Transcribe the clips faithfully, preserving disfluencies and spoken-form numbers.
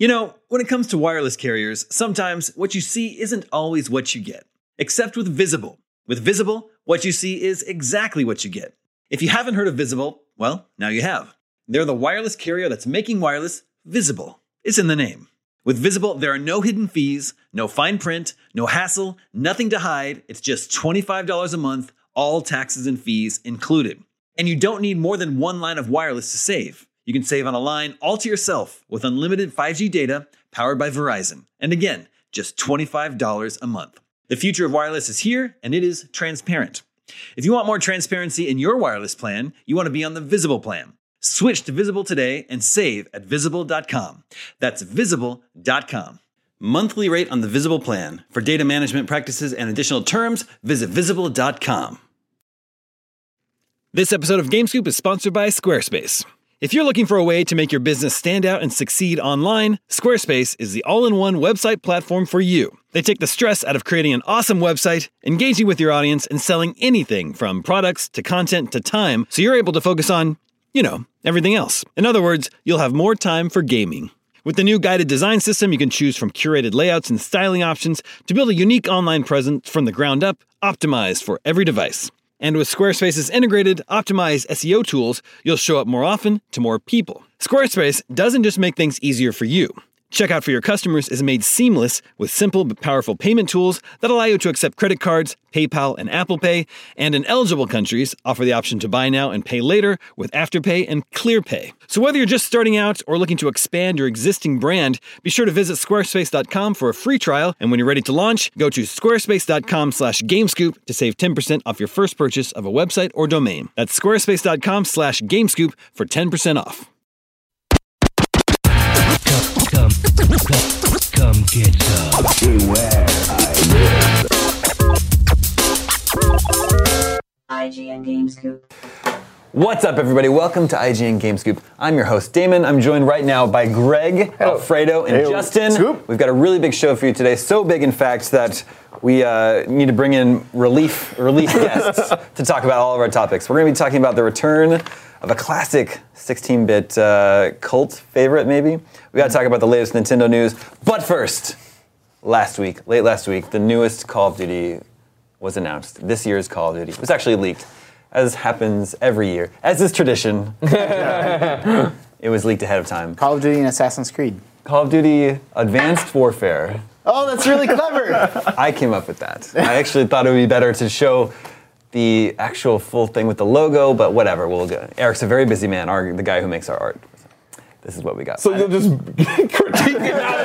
You know, when it comes to wireless carriers, sometimes what you see isn't always what you get. Except with Visible. With Visible, what you see is exactly what you get. If you haven't heard of Visible, well, now you have. They're the wireless carrier that's making wireless visible. It's in the name. With Visible, there are no hidden fees, no fine print, no hassle, nothing to hide. It's just twenty-five dollars a month, all taxes and fees included. And you don't need more than one line of wireless to save. You can save on a line all to yourself with unlimited five G data powered by Verizon. And again, just twenty-five dollars a month. The future of wireless is here, and it is transparent. If you want more transparency in your wireless plan, you want to be on the Visible plan. Switch to Visible today and save at visible dot com. That's visible dot com. Monthly rate on the Visible plan. For data management practices and additional terms, visit visible dot com. This episode of GameScoop is sponsored by Squarespace. If you're looking for a way to make your business stand out and succeed online, Squarespace is the all-in-one website platform for you. They take the stress out of creating an awesome website, engaging with your audience, and selling anything from products to content to time, so you're able to focus on, you know, everything else. In other words, you'll have more time for gaming. With the new guided design system, you can choose from curated layouts and styling options to build a unique online presence from the ground up, optimized for every device. And with Squarespace's integrated, optimized S E O tools, you'll show up more often to more people. Squarespace doesn't just make things easier for you. Checkout for your customers is made seamless with simple but powerful payment tools that allow you to accept credit cards, PayPal, and Apple Pay, and in eligible countries, offer the option to buy now and pay later with Afterpay and ClearPay. So whether you're just starting out or looking to expand your existing brand, be sure to visit squarespace dot com for a free trial, and when you're ready to launch, go to squarespace dot com slash gamescoop to save ten percent off your first purchase of a website or domain. That's squarespace dot com slash gamescoop for ten percent off. Come, come, come, come get some. Beware, I live. I G N GameScoop. What's up, everybody? Welcome to I G N GameScoop. I'm your host, Damon. I'm joined right now by Greg, Hello. Alfredo, and Hey, Justin. Scoop. We've got a really big show for you today. So big, in fact, that we uh, need to bring in relief, relief guests to talk about all of our topics. We're going to be talking about the return of a classic sixteen-bit uh, cult favorite, maybe. We got to talk about the latest Nintendo news. But first, last week, late last week, the newest Call of Duty was announced. This year's Call of Duty. It was actually leaked, as happens every year, as is tradition. It was leaked ahead of time. Call of Duty and Assassin's Creed. Call of Duty Advanced Warfare. Oh, that's really clever. I came up with that. I actually thought it would be better to show the actual full thing with the logo, but whatever, we'll go. Eric's a very busy man, our, the guy who makes our art. This is what we got. So you'll just critique it now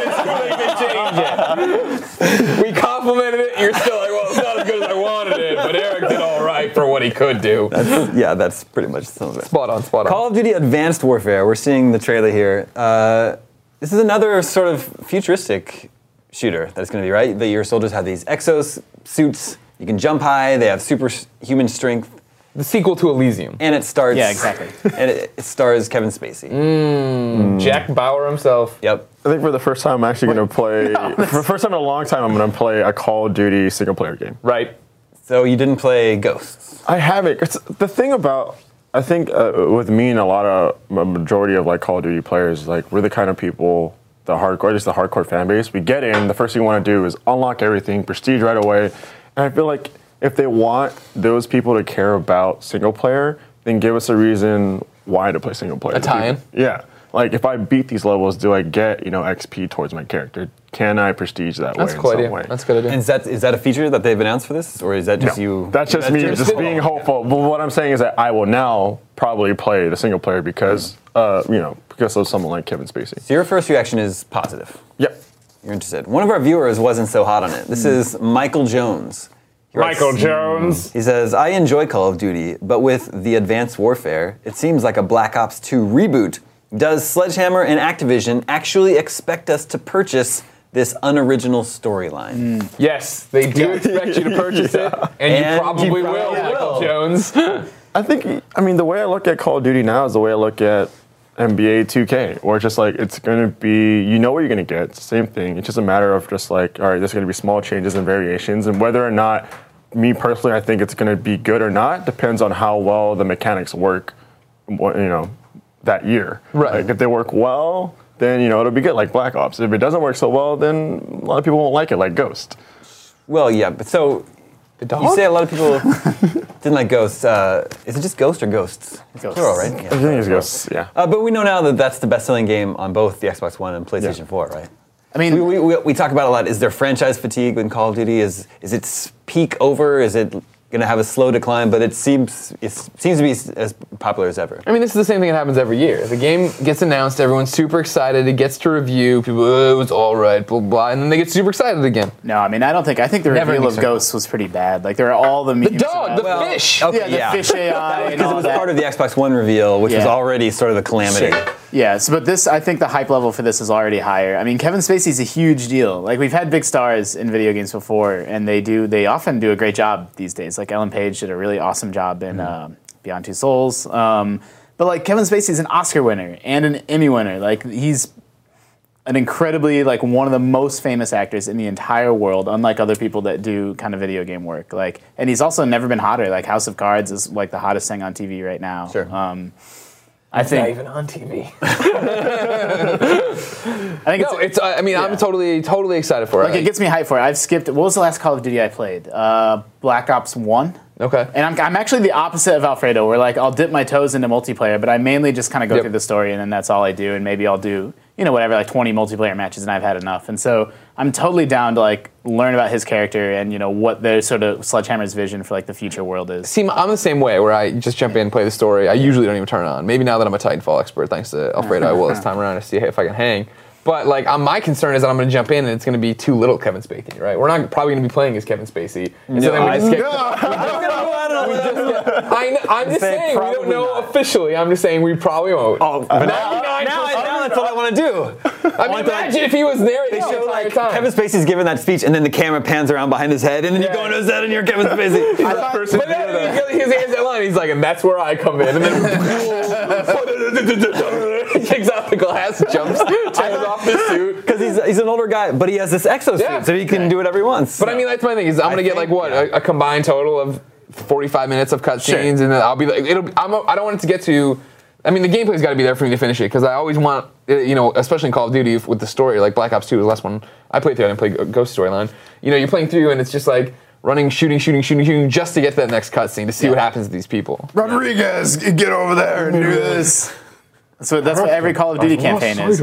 that it's too late to change it. We complimented it, you're still like, well, it's not as good as I wanted it, but Eric did all right for what he could do. That's, yeah, that's pretty much some of it. Spot on, spot on. Call of Duty Advanced Warfare, we're seeing the trailer here. Uh, this is another sort of futuristic shooter that's going to be, right? That your soldiers have these exos suits. You can jump high. They have superhuman strength. The sequel to Elysium. And it stars... Yeah, exactly. And it, it stars Kevin Spacey. Mm, mm. Jack Bauer himself. Yep. I think for the first time I'm actually going to play... No, for the first time in a long time, I'm going to play a Call of Duty single-player game. Right. So you didn't play Ghosts? I haven't. It's, the thing about... I think uh, with me and a lot of... a majority of like Call of Duty players, like we're the kind of people... the hardcore, just the hardcore fan base. We get in, the first thing we want to do is unlock everything, prestige right away. And I feel like if they want those people to care about single player, then give us a reason why to play single player. A tie-in? Yeah. Like if I beat these levels, do I get, you know, X P towards my character? Can I prestige that That's way in quite some idea. way? That's good idea. And is that, is that a feature that they've announced for this? Or is that just No, you? That's just me, just being hopeful. But what I'm saying is that I will now probably play the single player because, uh, you know, because of someone like Kevin Spacey. So your first reaction is positive? Yep. You're interested. One of our viewers wasn't so hot on it. This is Michael Jones. He writes, Michael Jones. He says, I enjoy Call of Duty, but with the Advanced Warfare, it seems like a Black Ops two reboot. Does Sledgehammer and Activision actually expect us to purchase this unoriginal storyline? Mm. Yes, they do expect you to purchase yeah. it, and, and you probably, you probably will, will, Michael Jones. I think, I mean, the way I look at Call of Duty now is the way I look at N B A two K, where it's just like, it's going to be, you know what you're going to get. It's the same thing. It's just a matter of just like, all right, there's going to be small changes and variations, and whether or not, me personally, I think it's going to be good or not, depends on how well the mechanics work, you know, that year. Right. Like, if they work well, then you know it'll be good, like Black Ops. If it doesn't work so well, then a lot of people won't like it, like Ghost. Well, yeah, but so you say a lot of people didn't like Ghosts. Uh, is it just Ghost or Ghosts? It's Ghosts. plural, right? I think it's Ghost. Yeah. Uh, but we know now that that's the best-selling game on both the Xbox One and PlayStation Yeah. four, right? I mean, We, we, we, we talk about it a lot. Is there franchise fatigue in Call of Duty? Is is its peak over? Is it going to have a slow decline? But it seems it seems to be s- as popular as ever. I mean, this is the same thing that happens every year. The game gets announced, everyone's super excited, it gets to review, people, oh, it was all right, blah, blah, and then they get super excited again. no, I mean, I don't think. I think the Never reveal of anything. Ghosts was pretty bad. Like there are all the The memes dog, about- the Well, fish. okay, yeah, the yeah. fish A I and Because all it was that. part of the Xbox One reveal, which was Yeah. already sort of the calamity. Yes, but this, I think the hype level for this is already higher. I mean, Kevin Spacey's a huge deal. Like we've had big stars in video games before, and they do, they often do a great job these days. Like Ellen Page did a really awesome job in uh, Beyond Two Souls. Um, but like Kevin Spacey's an Oscar winner and an Emmy winner. Like he's an incredibly, like one of the most famous actors in the entire world, unlike other people that do kind of video game work. Like, and he's also never been hotter. Like House of Cards is like the hottest thing on T V right now. Sure. Um, I think. Not even on T V. I think No, it's. I mean, I'm Yeah. totally, totally excited for it. Like it gets me hyped for it. I've skipped. What was the last Call of Duty I played? Uh, Black Ops One. Okay. And I'm, I'm actually the opposite of Alfredo, where like I'll dip my toes into multiplayer, but I mainly just kind of go Yep. through the story and then that's all I do. And maybe I'll do you know whatever like twenty multiplayer matches and I've had enough. And so I'm totally down to like learn about his character and you know what their sort of Sledgehammer's vision for like the future world is. See, I'm the same way, where I just jump in and play the story. I usually don't even turn it on. Maybe now that I'm a Titanfall expert, thanks to Alfredo, I will this time around to see if I can hang. But like, um, my concern is that I'm going to jump in and it's going to be too little Kevin Spacey, right? We're not probably going to be playing as Kevin Spacey. And so then we I- just get, No. I know, I'm just Say saying, we don't probably know not. officially. I'm just saying we probably won't. Oh, but now, now, now that's what I want to do. I mean, imagine if he was narrating They the show entire like time. Kevin Spacey's giving that speech, and then the camera pans around behind his head, and then you Yeah. go into his head, and you're Kevin Spacey. But then he, his hands that line, he's like, and that's where I come in. And then he takes off the glass, jumps, turns off the suit. Because he's, he's an older guy, but he has this exosuit, Yeah. so he can do whatever he wants. But I mean, that's my thing, is I'm going to get like, think, what, yeah. a, a combined total of forty-five minutes of cutscenes, Sure. and then I'll be like, it'll. Be, I'm a, I don't want it to get to. I mean, the gameplay's got to be there for me to finish it, because I always want, uh, you know, especially in Call of Duty with the story, like Black Ops two was the last one I played through. I didn't play Ghost storyline. You know, you're playing through, and it's just like running, shooting, shooting, shooting, shooting, just to get to that next cutscene to see what happens to these people. Rodriguez, get over there and do this. That's what, that's what every Call of Duty campaign is.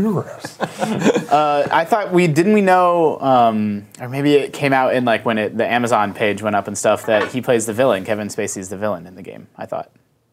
Uh, I thought we didn't we know, um, or maybe it came out in like when it, the Amazon page went up and stuff that he plays the villain. Kevin Spacey's the villain in the game. I thought.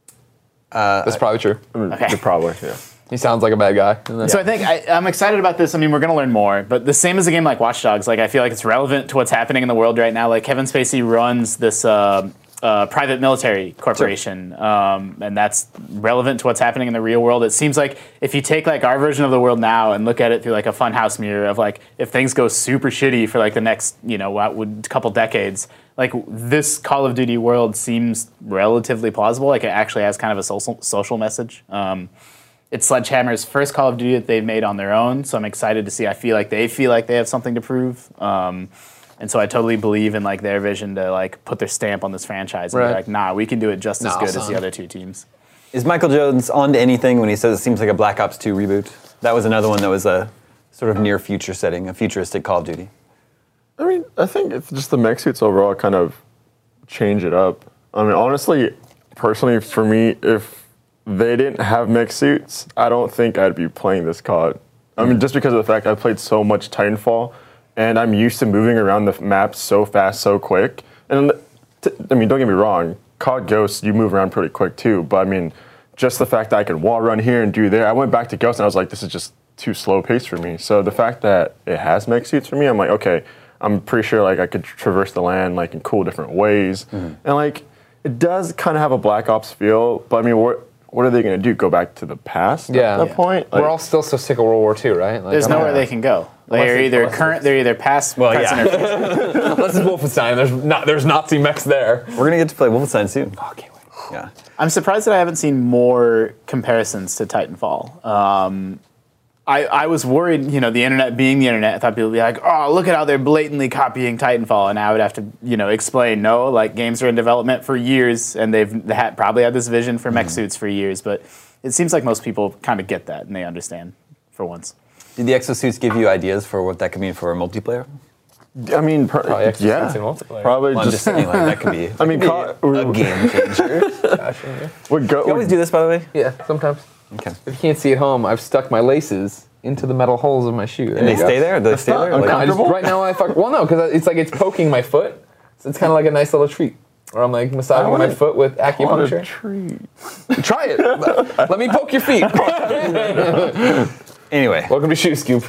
That's probably true. Okay. Probably, yeah. He sounds like a bad guy. And then- So I think I, I'm excited about this. I mean, we're going to learn more, but the same as a game like Watch Dogs, like I feel like it's relevant to what's happening in the world right now. Like Kevin Spacey runs this uh, uh, private military corporation, um, and that's relevant to what's happening in the real world. It seems like if you take like our version of the world now and look at it through like a funhouse mirror of like if things go super shitty for like the next you know what would couple decades. Like this Call of Duty world seems relatively plausible. Like it actually has kind of a social social message. Um, It's Sledgehammer's first Call of Duty that they've made on their own, so I'm excited to see. I feel like they feel like they have something to prove, um, and so I totally believe in like their vision to like put their stamp on this franchise and Right. be like, nah, we can do it just as Nah, good as son. the other two teams. Is Michael Jones on to anything when he says it seems like a Black Ops two reboot? That was another one that was a sort of near future setting, a futuristic Call of Duty. I mean, I think it's just the mech suits overall kind of change it up. I mean, honestly, personally, for me, if they didn't have mech suits, I don't think I'd be playing this C O D. I mean, just because of the fact I played so much Titanfall, and I'm used to moving around the map so fast, so quick. And t- I mean, don't get me wrong, C O D Ghost, you move around pretty quick too. But I mean, just the fact that I can wall run here and do there, I went back to Ghost and I was like, this is just too slow paced for me. So the fact that it has mech suits for me, I'm like, okay, I'm pretty sure like I could traverse the land like in cool different ways, Mm-hmm. and like it does kind of have a Black Ops feel. But I mean, what what are they going to do? Go back to the past Yeah. at that Yeah. point? We're Like, all still so sick of World War Two, right? Like, There's I don't nowhere know. they can go. Unless They're it's- either unless current, they're either past, Well, present, yeah. or future. Unless it's Wolfenstein, there's not there's Nazi mechs there. We're gonna get to play Wolfenstein soon. Oh, can't wait. Yeah. I'm surprised that I haven't seen more comparisons to Titanfall. Um, I, I was worried, you know, the internet being the internet, I thought people would be like, oh, look at how they're blatantly copying Titanfall. And I would have to, you know, explain, no, like games are in development for years and they've had, probably had this vision for mech suits for years. But it seems like most people kind of get that and they understand for once. Did the exosuits give you ideas for what that could mean for multiplayer? I mean, pr- Probably exosuits yeah, in multiplayer. probably Well, I'm just, just saying, like, that could be, that I mean, could be co- a game changer. would go. You always do this, by the way? Yeah, sometimes. Okay. If you can't see at home, I've stuck my laces into the metal holes of my shoe. And they stay there? Do they stay there? No, Like- I just, right now I fuck. Well, no, because it's like it's poking my foot, so it's kind of like a nice little treat. Or I'm like massaging my foot with acupuncture. Tree. Try it. Let me poke your feet. Anyway, Welcome to Shoe Scoop.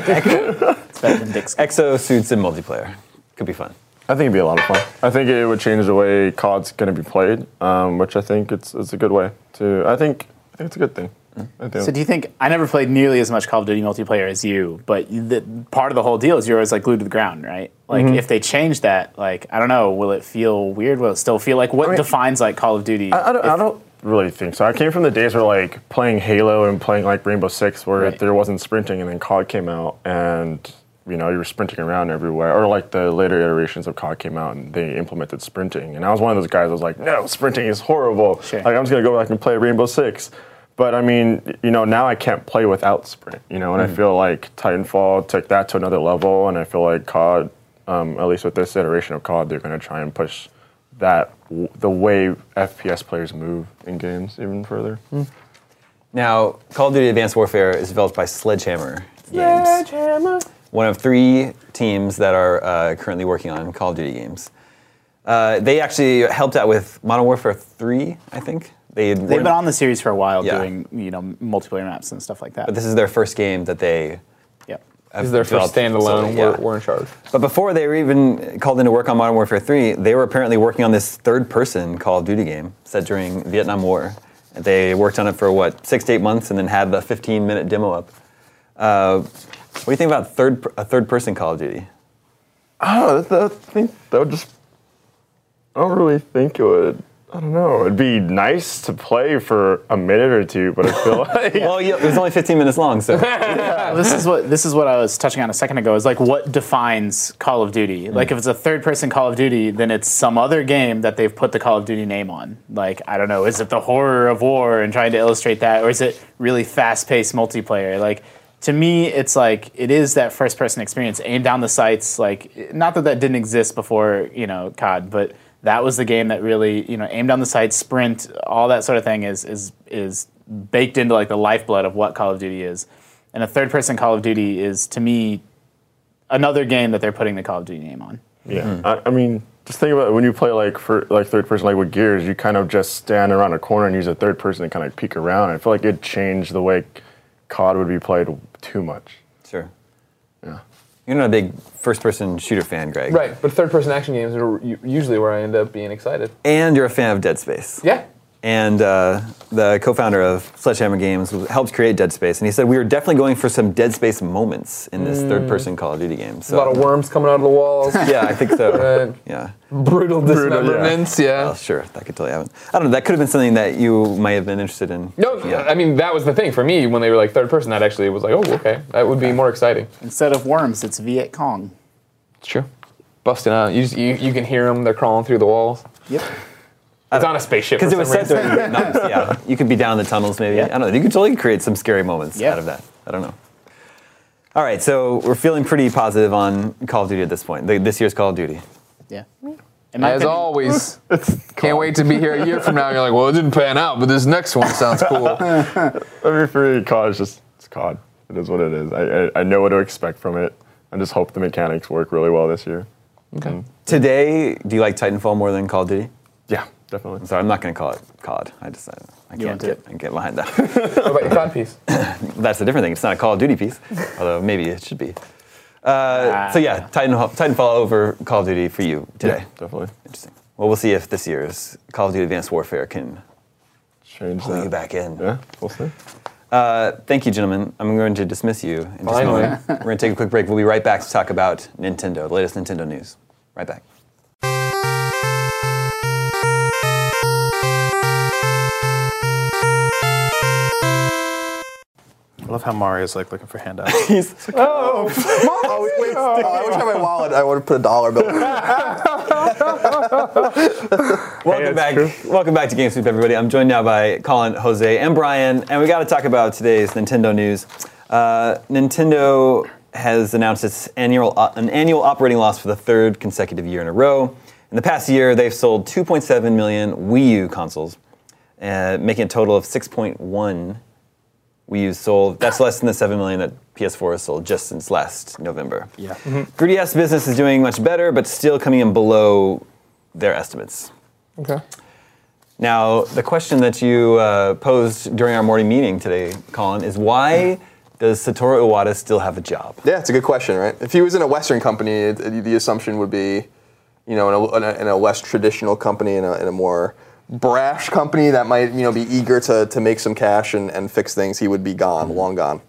It's better than Dick's. exosuits in multiplayer. Could be fun. I think it'd be a lot of fun. I think it would change the way C O D's going to be played, um, which I think it's it's a good way to. I think I think it's a good thing. I think So do you think, I never played nearly as much Call of Duty multiplayer as you, but the, part of the whole deal is you're always like glued to the ground, right? Like if they change that, like, I don't know, will it feel weird? Will it still feel like, what I mean, defines like Call of Duty? I, I don't, I don't really think so. I came from the days where like playing Halo and playing like Rainbow Six, where Right. there wasn't sprinting, and then C O D came out, and you know you were sprinting around everywhere. Or like the later iterations of C O D came out, and they implemented sprinting. And I was one of those guys that was like, no, sprinting is horrible. Sure. Like I'm just gonna go back and play Rainbow Six. But I mean, you know, now I can't play without sprint. You know, and I feel like Titanfall took that to another level, and I feel like C O D, um, at least with this iteration of C O D, they're gonna try and push that w- the way F P S players move in games even further. Now, Call of Duty Advanced Warfare is developed by Sledgehammer Games. One of three teams that are uh, currently working on Call of Duty games. Uh, they actually helped out with Modern Warfare three, I think. They They've been on the series for a while Yeah. doing, you know, multiplayer maps and stuff like that. But this is their first game that they Yep. have This is their first developed, so, standalone. yeah. We're, we're in charge. But before they were even called in to work on Modern Warfare three, they were apparently working on this third-person Call of Duty game set during Vietnam War. They worked on it for, what, six to eight months and then had the fifteen-minute demo up. Uh, what do you think about third a third-person Call of Duty? Oh, that, I think that would just. I don't really think it would. I don't know. It'd be nice to play for a minute or two, but I feel like. Well, yeah, it was only fifteen minutes long, so Well, this is what this is what I was touching on a second ago. Is like what defines Call of Duty. Mm. Like if it's a third-person Call of Duty, then it's some other game that they've put the Call of Duty name on. Like I don't know, is it the horror of war and trying to illustrate that, or is it really fast-paced multiplayer? Like to me, it's like it is that first-person experience, aim down the sights. Like not that that didn't exist before, you know, C O D, but that was the game that really, you know, aim down the sights, sprint, all that sort of thing is is is baked into like the lifeblood of what Call of Duty is. And a third-person Call of Duty is, to me, another game that they're putting the Call of Duty name on. Yeah. I, I mean, just think about it. When you play like for like third person, like with Gears, you kind of just stand around a corner and use a third person to kind of peek around. I feel like it changed the way C O D would be played too much. sure. Yeah. You're not a big first-person shooter fan, Greg. Right, but third-person action games are u- usually where I end up being excited. And you're a fan of Dead Space. Yeah. And uh, the co-founder of Sledgehammer Games helped create Dead Space, and he said we were definitely going for some Dead Space moments in this third-person Call of Duty game. So A lot of worms coming out of the walls. yeah, I think so. Right. Yeah. Brutal dismemberments. Yeah. Well, sure, that could totally happen. I don't know. That could have been something that you might have been interested in. No, Yeah. I mean that was the thing for me when they were like third person. That actually was like, oh, okay, that would be more exciting. Instead of worms, it's Viet Cong. It's true. Busting out, you just, you, you can hear them. They're crawling through the walls. Yep. It's on a spaceship. Because for it was some set reason. during Vietnam. Yeah, you could be down in the tunnels maybe. Yeah. I don't know. You could totally create some scary moments Yeah. out of that. I don't know. All right, so we're feeling pretty positive on Call of Duty at this point. The, this year's Call of Duty. Yeah. In my As opinion- always, can't wait to be here a year from now. You're like, well, it didn't pan out, but this next one sounds cool. I mean, for me, C O D is just it's C O D. It is what it is. I, I I know what to expect from it. I just hope the mechanics work really well this year. Okay. Today, do you like Titanfall more than Call of Duty? Yeah, definitely. Sorry, I'm not going to call it C O D. I just I, I You can't want get, to? I get behind that. What about your C O D piece? That's a different thing. It's not a Call of Duty piece, although maybe it should be. Uh, so yeah, Titanfall, Titanfall over Call of Duty for you today. Yeah, definitely. Interesting. Well, we'll see if this year's Call of Duty Advanced Warfare can Change pull that. you back in. Yeah, we'll see. Uh, thank you, gentlemen. I'm going to dismiss you in just a Finally. moment. We're going to take a quick break. We'll be right back to talk about Nintendo, the latest Nintendo news. Right back. I love how Mario's like looking for handouts. Oh, wait, oh, I wish I had my wallet. I would have put a dollar bill. Welcome back. Welcome back to GameSweep, everybody. I'm joined now by Colin, Jose, and Brian, and we got to talk about today's Nintendo news. Uh, Nintendo has announced its annual uh, an annual operating loss for the third consecutive year in a row. In the past year, they've sold two point seven million Wii U consoles, uh, making a total of six point one Wii U's sold. That's less than the seven million that P S four has sold just since last November. Yeah. Mm-hmm. three D S business is doing much better, but still coming in below their estimates. Okay. Now, the question that you uh, posed during our morning meeting today, Colin, is why does Satoru Iwata still have a job? Yeah, it's a good question, right? If he was in a Western company, it, it, the assumption would be, you know, in a, in a, in a less traditional company, in a, in a more brash company that might, you know, be eager to, to make some cash and, and fix things, he would be gone, mm-hmm. long gone.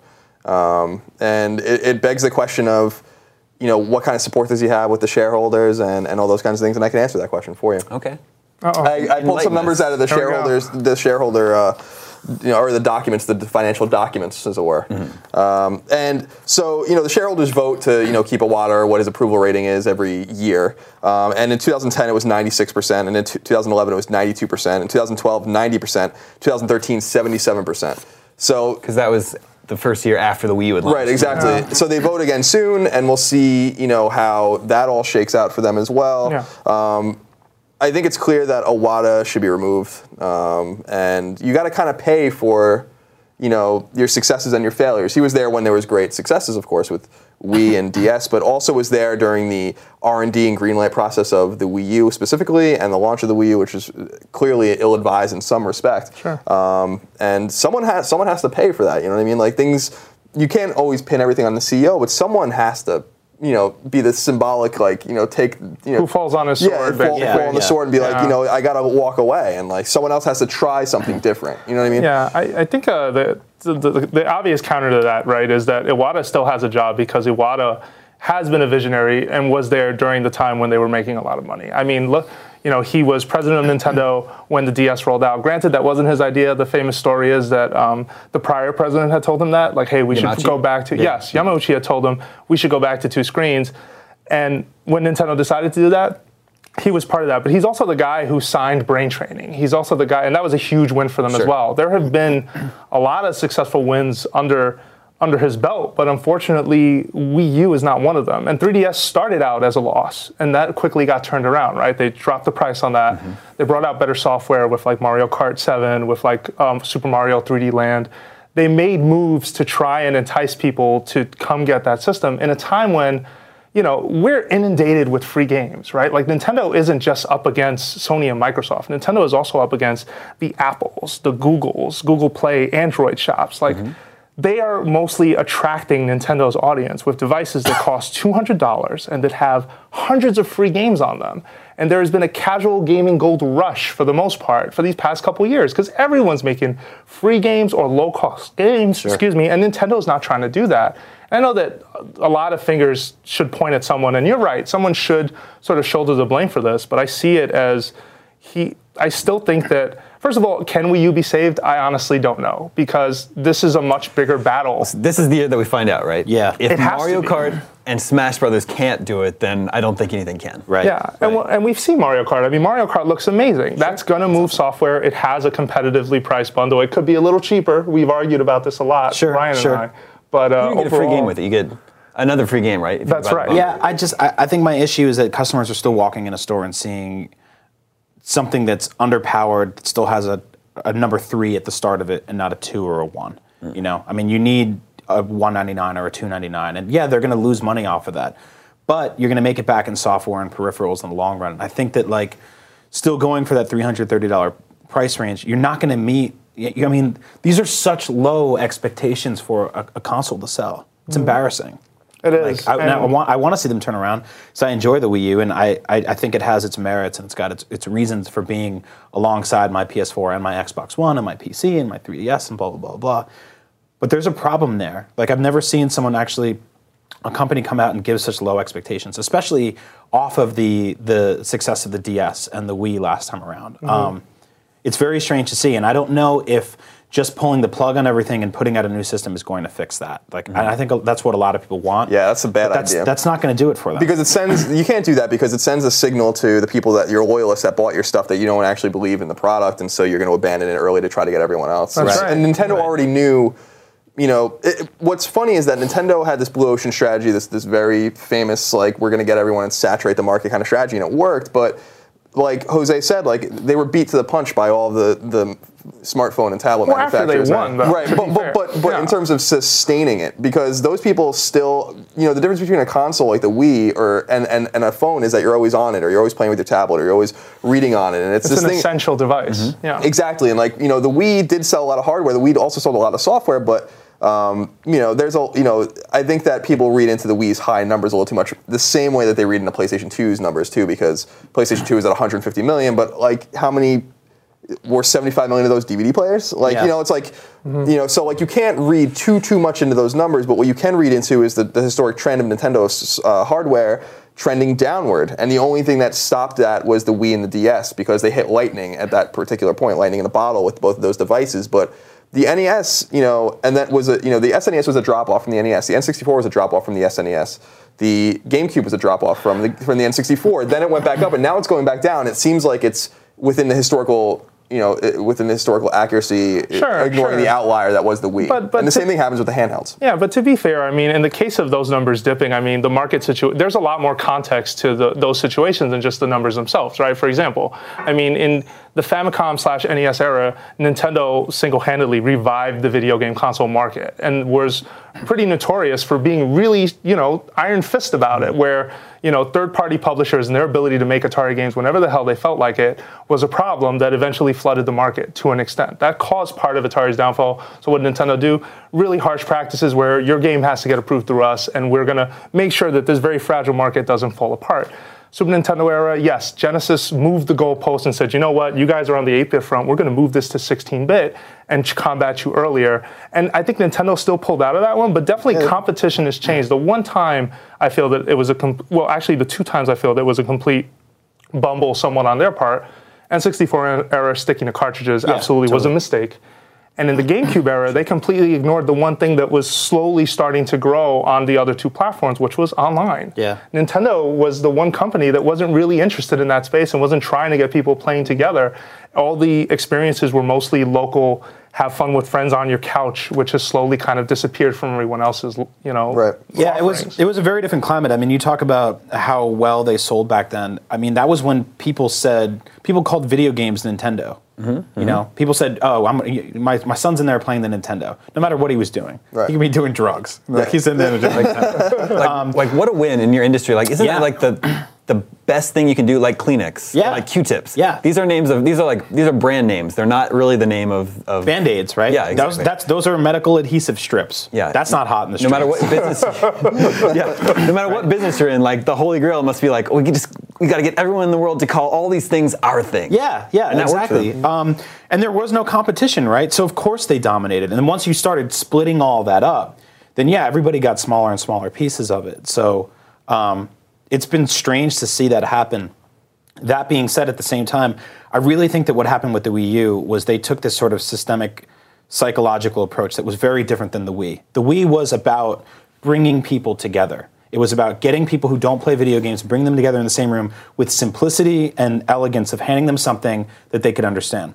Um, and it, it begs the question of, you know, what kind of support does he have with the shareholders and, and all those kinds of things, and I can answer that question for you. Okay. Uh-oh. I, I pulled some numbers out of the Here we go. shareholders, the shareholder, uh, you know, or the documents, the financial documents, as it were. Mm-hmm. Um, and so, you know, the shareholders vote to, you know, keep Iwata or what his approval rating is every year. Um, and in two thousand ten, it was ninety-six percent. And in t- two thousand eleven, it was ninety-two percent. In two thousand twelve, ninety percent. twenty thirteen, seventy-seven percent. So, because that was the first year after the Wii U had launched. Right, exactly. Yeah. So they vote again soon, and we'll see, you know, how that all shakes out for them as well. Yeah. Um, I think it's clear that Iwata should be removed, um, and you got to kind of pay for, you know, your successes and your failures. He was there when there was great successes, of course, with Wii and D S, but also was there during the R and D and greenlight process of the Wii U specifically, and the launch of the Wii U, which is clearly ill-advised in some respect. Sure. Um, and someone has someone has to pay for that. You know what I mean? Like things, you can't always pin everything on the C E O, but someone has to, you know, be the symbolic, like, you know, take, you know, Who falls on his yeah, sword, fall, basically. fall on the Yeah. sword and be like, Yeah. you know, I gotta walk away, and like someone else has to try something different. You know what I mean? Yeah, I, I think uh, the, the, the the obvious counter to that, right, is that Iwata still has a job because Iwata has been a visionary and was there during the time when they were making a lot of money. I mean, look, you know, he was president of Nintendo when the D S rolled out. Granted, that wasn't his idea. The famous story is that um, the prior president had told him that, like, hey, we Yamauchi? should go back to, Yeah. yes, Yamauchi had told him we should go back to two screens. And when Nintendo decided to do that, he was part of that. But he's also the guy who signed Brain Training. He's also the guy, and that was a huge win for them Sure. as well. There have been a lot of successful wins under under his belt, but unfortunately, Wii U is not one of them. And three D S started out as a loss, and that quickly got turned around, right? They dropped the price on that. Mm-hmm. They brought out better software with like Mario Kart seven, with like um, Super Mario three D Land. They made moves to try and entice people to come get that system in a time when, you know, we're inundated with free games, right? Like Nintendo isn't just up against Sony and Microsoft. Nintendo is also up against the Apples, the Googles, Google Play, Android shops. Like, mm-hmm. they are mostly attracting Nintendo's audience with devices that cost two hundred dollars and that have hundreds of free games on them. And there has been a casual gaming gold rush for the most part for these past couple years because everyone's making free games or low-cost games, sure. excuse me, and Nintendo's not trying to do that. I know that a lot of fingers should point at someone, and you're right, someone should sort of shoulder the blame for this, but I see it as he, I still think that, first of all, can Wii U be saved? I honestly don't know, because this is a much bigger battle. This is the year that we find out, right? Yeah. If It has Mario to be. Kart and Smash Brothers can't do it, then I don't think anything can. Right. Yeah, Right. and, and we've seen Mario Kart. I mean, Mario Kart looks amazing. That's going to move software. It has a competitively priced bundle. It could be a little cheaper. We've argued about this a lot, Sure, Ryan sure. and I. But uh, You get a free overall- game with it. You get another free game, right? If you That's buy the right. bundle. Yeah, I just I, I think my issue is that customers are still walking in a store and seeing something that's underpowered, that still has a, a number three at the start of it and not a two or a one. Mm. You know, I mean, you need a one ninety-nine or a two ninety-nine, and yeah, they're going to lose money off of that, but you're going to make it back in software and peripherals in the long run. I think that like still going for that three hundred thirty dollars price range, you're not going to meet. I mean, these are such low expectations for a, a console to sell. It's mm. embarrassing. It is. Like, I, And- I want I want to see them turn around. So I enjoy the Wii U, and I, I, I think it has its merits and it's got its, its reasons for being alongside my P S four and my Xbox One and my P C and my three D S and blah blah blah blah. But there's a problem there. Like I've never seen someone actually, a company come out and give such low expectations, especially off of the the success of the D S and the Wii last time around. Mm-hmm. Um, it's very strange to see, and I don't know if just pulling the plug on everything and putting out a new system is going to fix that. Like, mm-hmm. I think that's what a lot of people want. Yeah, that's a bad but that's, idea. That's not going to do it for them. Because it sends, you can't do that because it sends a signal to the people that your loyalists that bought your stuff that you don't actually believe in the product, and so you're going to abandon it early to try to get everyone else. That's right. And Nintendo Right. already knew, you you know, it, what's funny is that Nintendo had this blue ocean strategy, this this very famous, like, we're going to get everyone and saturate the market kind of strategy, and it worked. But like Jose said, like, they were beat to the punch by all the, the smartphone and tablet well, manufacturers. After they won, though, right, but, but, but, but yeah. in terms of sustaining it, because those people still, you know, the difference between a console like the Wii or and, and, and a phone is that you're always on it, or you're always playing with your tablet, or you're always reading on it, and it's, it's this an thing, essential device. Mm-hmm. Yeah, exactly. And like, you know, the Wii did sell a lot of hardware. The Wii also sold a lot of software, but um, you know, there's a, you know, I think that people read into the Wii's high numbers a little too much, the same way that they read into PlayStation two's numbers too, because PlayStation two is at one hundred fifty million, but like, how many were seventy-five million of those D V D players? Like, yeah. you know, it's like, mm-hmm. you know, so like you can't read too, too much into those numbers, but what you can read into is the, the historic trend of Nintendo's uh, hardware trending downward. And the only thing that stopped that was the Wii and the D S, because they hit lightning at that particular point, lightning in a bottle with both of those devices. But the N E S, you know, and that was a, you know, the S N E S was a drop off from the N E S. The N sixty-four was a drop off from the S N E S. The GameCube was a drop off from the, from the N sixty-four. Then it went back up, and now it's going back down. It seems like it's within the historical, you know, within the historical accuracy, sure, ignoring sure. the outlier that was the Wii. But, but and the to, same thing happens with the handhelds. Yeah, but to be fair, I mean, in the case of those numbers dipping, I mean, the market situation, there's a lot more context to the, those situations than just the numbers themselves, right? For example, I mean, in the Famicom slash N E S era, Nintendo single-handedly revived the video game console market and was pretty notorious for being really, you know, iron fist about it, where, you know, third-party publishers and their ability to make Atari games whenever the hell they felt like it was a problem that eventually flooded the market to an extent. That caused part of Atari's downfall. So what did Nintendo do? Really harsh practices where your game has to get approved through us, and we're going to make sure that this very fragile market doesn't fall apart. Super Nintendo era, yes, Genesis moved the goalpost and said, you know what, you guys are on the eight-bit front, we're going to move this to sixteen-bit and combat you earlier. And I think Nintendo still pulled out of that one, but definitely yeah. competition has changed. The one time I feel that it was a, com- well, actually the two times I feel that it was a complete bumble somewhat on their part, N sixty-four era sticking to cartridges yeah, absolutely totally. was a mistake. And in the GameCube era, they completely ignored the one thing that was slowly starting to grow on the other two platforms, which was online. Yeah. Nintendo was the one company that wasn't really interested in that space and wasn't trying to get people playing together. All the experiences were mostly local, have fun with friends on your couch, which has slowly kind of disappeared from everyone else's, you know. Right. Yeah, it was it was a very different climate. I mean, you talk about how well they sold back then. I mean, that was when people said, people called video games Nintendo. Mm-hmm, you mm-hmm. know, people said, "Oh, I'm my my son's in there playing the Nintendo." No matter what he was doing, right. he could be doing drugs. Like, he's in there doing Nintendo. like, um, like what a win in your industry! Like, isn't yeah. that like the the best thing you can do? Like Kleenex, yeah, like Q-tips. Yeah, these are names of these are like these are brand names. They're not really the name of, of Band-Aids, right? Yeah, exactly. Those, that's those are medical adhesive strips. Yeah, that's not hot in the streets. No matter what business, yeah, no matter what business you're in, like the Holy Grail must be like, oh, we can just we got to get everyone in the world to call all these things our thing. Yeah, yeah, and exactly. Um, and there was no competition, right? So of course they dominated. And then once you started splitting all that up, then yeah, everybody got smaller and smaller pieces of it. So um, it's been strange to see that happen. That being said, at the same time, I really think that what happened with the Wii U was they took this sort of systemic psychological approach that was very different than the Wii. The Wii was about bringing people together. It was about getting people who don't play video games, bring them together in the same room with simplicity and elegance of handing them something that they could understand.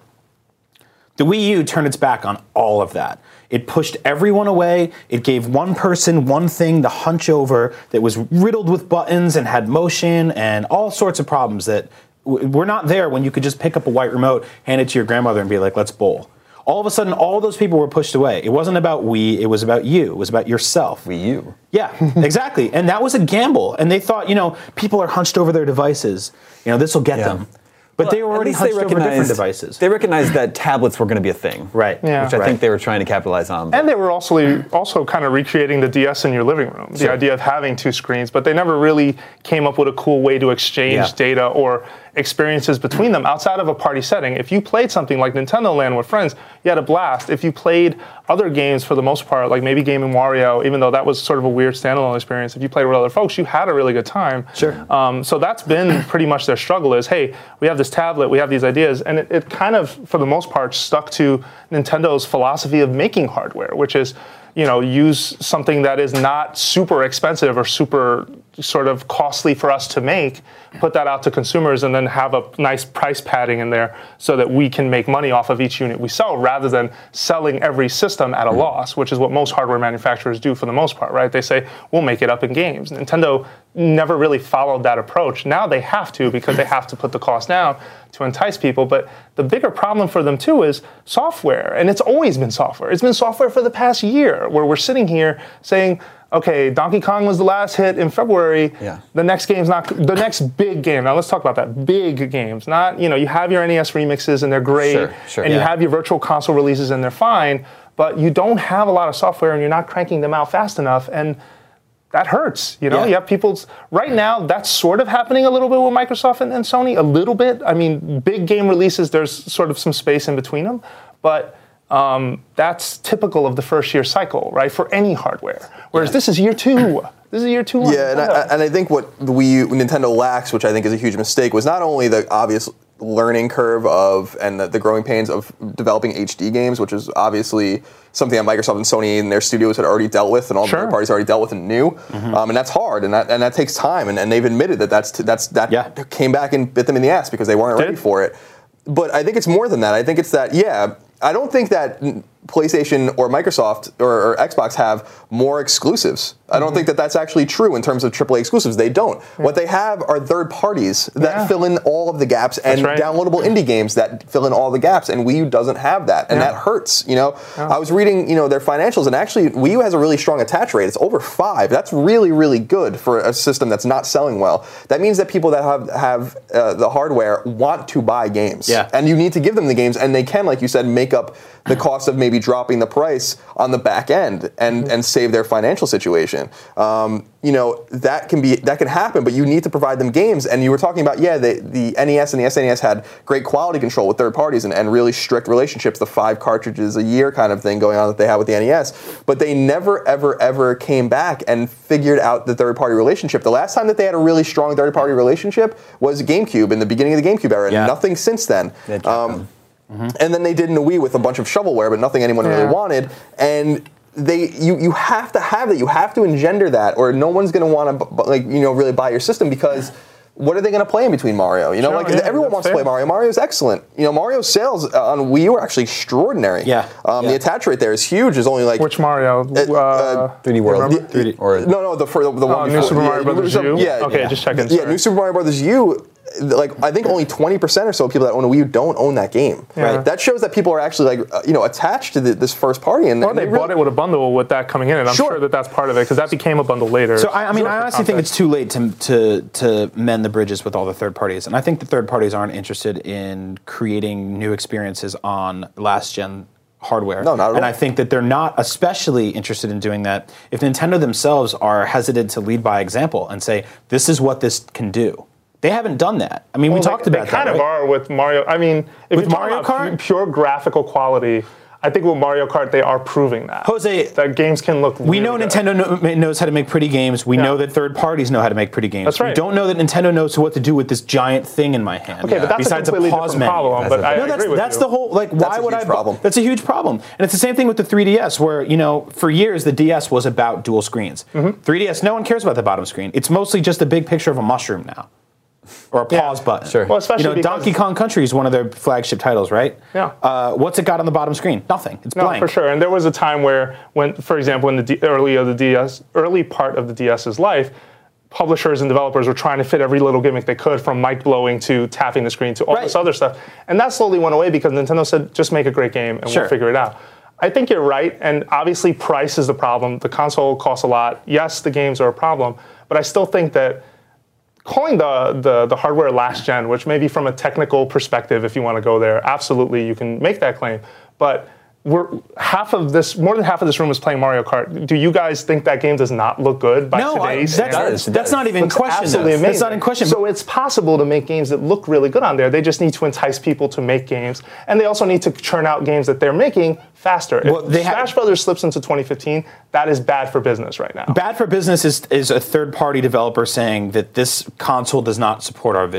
The Wii U turned its back on all of that. It pushed everyone away. It gave one person one thing to hunch over that was riddled with buttons and had motion and all sorts of problems that w- were not there when you could just pick up a white remote, hand it to your grandmother and be like, let's bowl. All of a sudden, all those people were pushed away. It wasn't about we, it was about you. It was about yourself. Wii U. Yeah, exactly. And that was a gamble. And they thought, you know, people are hunched over their devices. You know, this will get yeah. them. But well, they were already hunched over different devices. They recognized that tablets were going to be a thing. Right. Yeah. Which I right. think they were trying to capitalize on. And they were also also kind of recreating the D S in your living room, the sure. idea of having two screens, but they never really came up with a cool way to exchange yeah. data or experiences between them outside of a party setting. If you played something like Nintendo Land with friends, you had a blast. If you played other games for the most part, like maybe Game and Wario, even though that was sort of a weird standalone experience, if you played with other folks, you had a really good time. Sure. Um, so that's been pretty much their struggle is, hey, we have this tablet, we have these ideas, and it, it kind of, for the most part, stuck to Nintendo's philosophy of making hardware, which is, you know, use something that is not super expensive or super sort of costly for us to make, put that out to consumers, and then have a nice price padding in there so that we can make money off of each unit we sell, rather than selling every system at a mm-hmm. loss, which is what most hardware manufacturers do for the most part, right? They say, we'll make it up in games. Nintendo never really followed that approach. Now they have to, because they have to put the cost down to entice people. But the bigger problem for them too is software, and it's always been software. It's been software for the past year, where we're sitting here saying, okay, Donkey Kong was the last hit in February. Yeah. The next game's not the next big game. Now let's talk about that. Big games, not, you know, you have your N E S remixes and they're great, Sure, sure, and yeah. you have your virtual console releases and they're fine, but you don't have a lot of software and you're not cranking them out fast enough, and that hurts. You know, Yeah. you have people's right now. That's sort of happening a little bit with Microsoft and, and Sony, a little bit. I mean, big game releases, there's sort of some space in between them, but. Um, that's typical of the first year cycle, right? For any hardware. Whereas yeah. this is year two. This is year two. Yeah, and I, and I think what the Wii U, Nintendo lacks, which I think is a huge mistake, was not only the obvious learning curve of and the, the growing pains of developing H D games, which is obviously something that Microsoft and Sony and their studios had already dealt with, and all sure. the third parties already dealt with and knew, mm-hmm. um, and that's hard, and that and that takes time, and, and they've admitted that that's that's that yeah. came back and bit them in the ass because they weren't Did? ready for it. But I think it's more than that. I think it's that yeah. I don't think that PlayStation or Microsoft or, or Xbox have more exclusives. I don't mm-hmm. think that that's actually true in terms of triple A exclusives. They don't. Yeah. What they have are third parties that yeah. fill in all of the gaps, and right. downloadable indie games that fill in all the gaps, and Wii U doesn't have that, and yeah. that hurts. You know, yeah. I was reading, you know, their financials, and actually Wii U has a really strong attach rate. It's over five. That's really, really good for a system that's not selling well. That means that people that have have uh, the hardware want to buy games, yeah. and you need to give them the games, and they can, like you said, make up the cost of maybe dropping the price on the back end and, mm-hmm. and save their financial situation. Um, you know, that can be that can happen, but you need to provide them games. And you were talking about, yeah, the, the N E S and the S N E S had great quality control with third parties and, and really strict relationships, the five cartridges a year kind of thing going on that they had with the N E S. But they never, ever, ever came back and figured out the third party relationship. The last time that they had a really strong third party relationship was GameCube in the beginning of the GameCube era, yeah. and nothing since then. Um, Mm-hmm. And then they did in the Wii with a bunch of shovelware, but nothing anyone yeah. really wanted. And they, you, you have to have that. You have to engender that, or no one's going to want to, like, you know, really buy your system, because what are they going to play in between Mario? You know, sure, like yeah, everyone wants fair. to play Mario. Mario's excellent. You know, Mario's sales on Wii U are actually extraordinary. Yeah. Um, yeah. The attach rate there is huge. It's only like Which Mario? Uh, uh, three D World. The, three D, or no, no, the for the, the oh, one New before. Super Mario yeah, Brothers so, U? Yeah, Okay, yeah. just checking. Yeah, sorry. New Super Mario Brothers U. Like, I think only twenty percent or so of people that own a Wii U don't own that game. Yeah. Right. That shows that people are actually, like, uh, you know, attached to the, this first party. And, Or and they, they bought really, it with a bundle with that coming in, and I'm Sure. sure, that that's part of it, because that became a bundle later. So I, I mean, Sure, I for honestly think context. it's too late to, to to mend the bridges with all the third parties, and I think the third parties aren't interested in creating new experiences on last gen hardware. No, not at and all. I think that they're not especially interested in doing that if Nintendo themselves are hesitant to lead by example and say, this is what this can do. They haven't done that. I mean, Well, we they, talked about They kind that, of right? are with Mario. I mean, if With you're talking Mario about Kart? pu- pure graphical quality, I think with Mario Kart they are proving that. Jose, that games can look. We really know good. Nintendo kno- knows how to make pretty games. We Yeah. know that third parties know how to make pretty games. That's right. We don't know that Nintendo knows what to do with this giant thing in my hand. Okay, but that's besides a completely pause different menu. problem. That's But a- I No, agree that's with that's you. the whole like. That's why a would huge I? bu- problem. That's a huge problem, and it's the same thing with the three D S, where you know for years the D S was about dual screens. Mm-hmm. three D S, no one cares about the bottom screen. It's mostly just a big picture of a mushroom now, or a pause button. Sure. Well, especially you know, because- Donkey Kong Country is one of their flagship titles, right? Yeah. Uh, what's it got on the bottom screen? Nothing. It's No, blank. for sure. And there was a time where, when, for example, in the D- early of the D S, early part of the DS's life, publishers and developers were trying to fit every little gimmick they could, from mic blowing to tapping the screen to all Right. this other stuff. And that slowly went away because Nintendo said, just make a great game and Sure. we'll figure it out. I think you're right, and obviously price is the problem. The console costs a lot. Yes, the games are a problem, but I still think that calling the, the, the hardware last gen, which maybe from a technical perspective, if you want to go there, absolutely you can make that claim. But we're half of this, more than half of this room is playing Mario Kart. Do you guys think that game does not look good by No, I- today's that's, standards? that's not even in It's question. absolutely though. amazing. That's not in question. So it's possible to make games that look really good on there. They just need to entice people to make games, and they also need to churn out games that they're making faster. Well, if they ha- Smash Brothers slips into twenty fifteen, that is bad for business right now. Bad for business is, is a third-party developer saying that this console does not support our vision.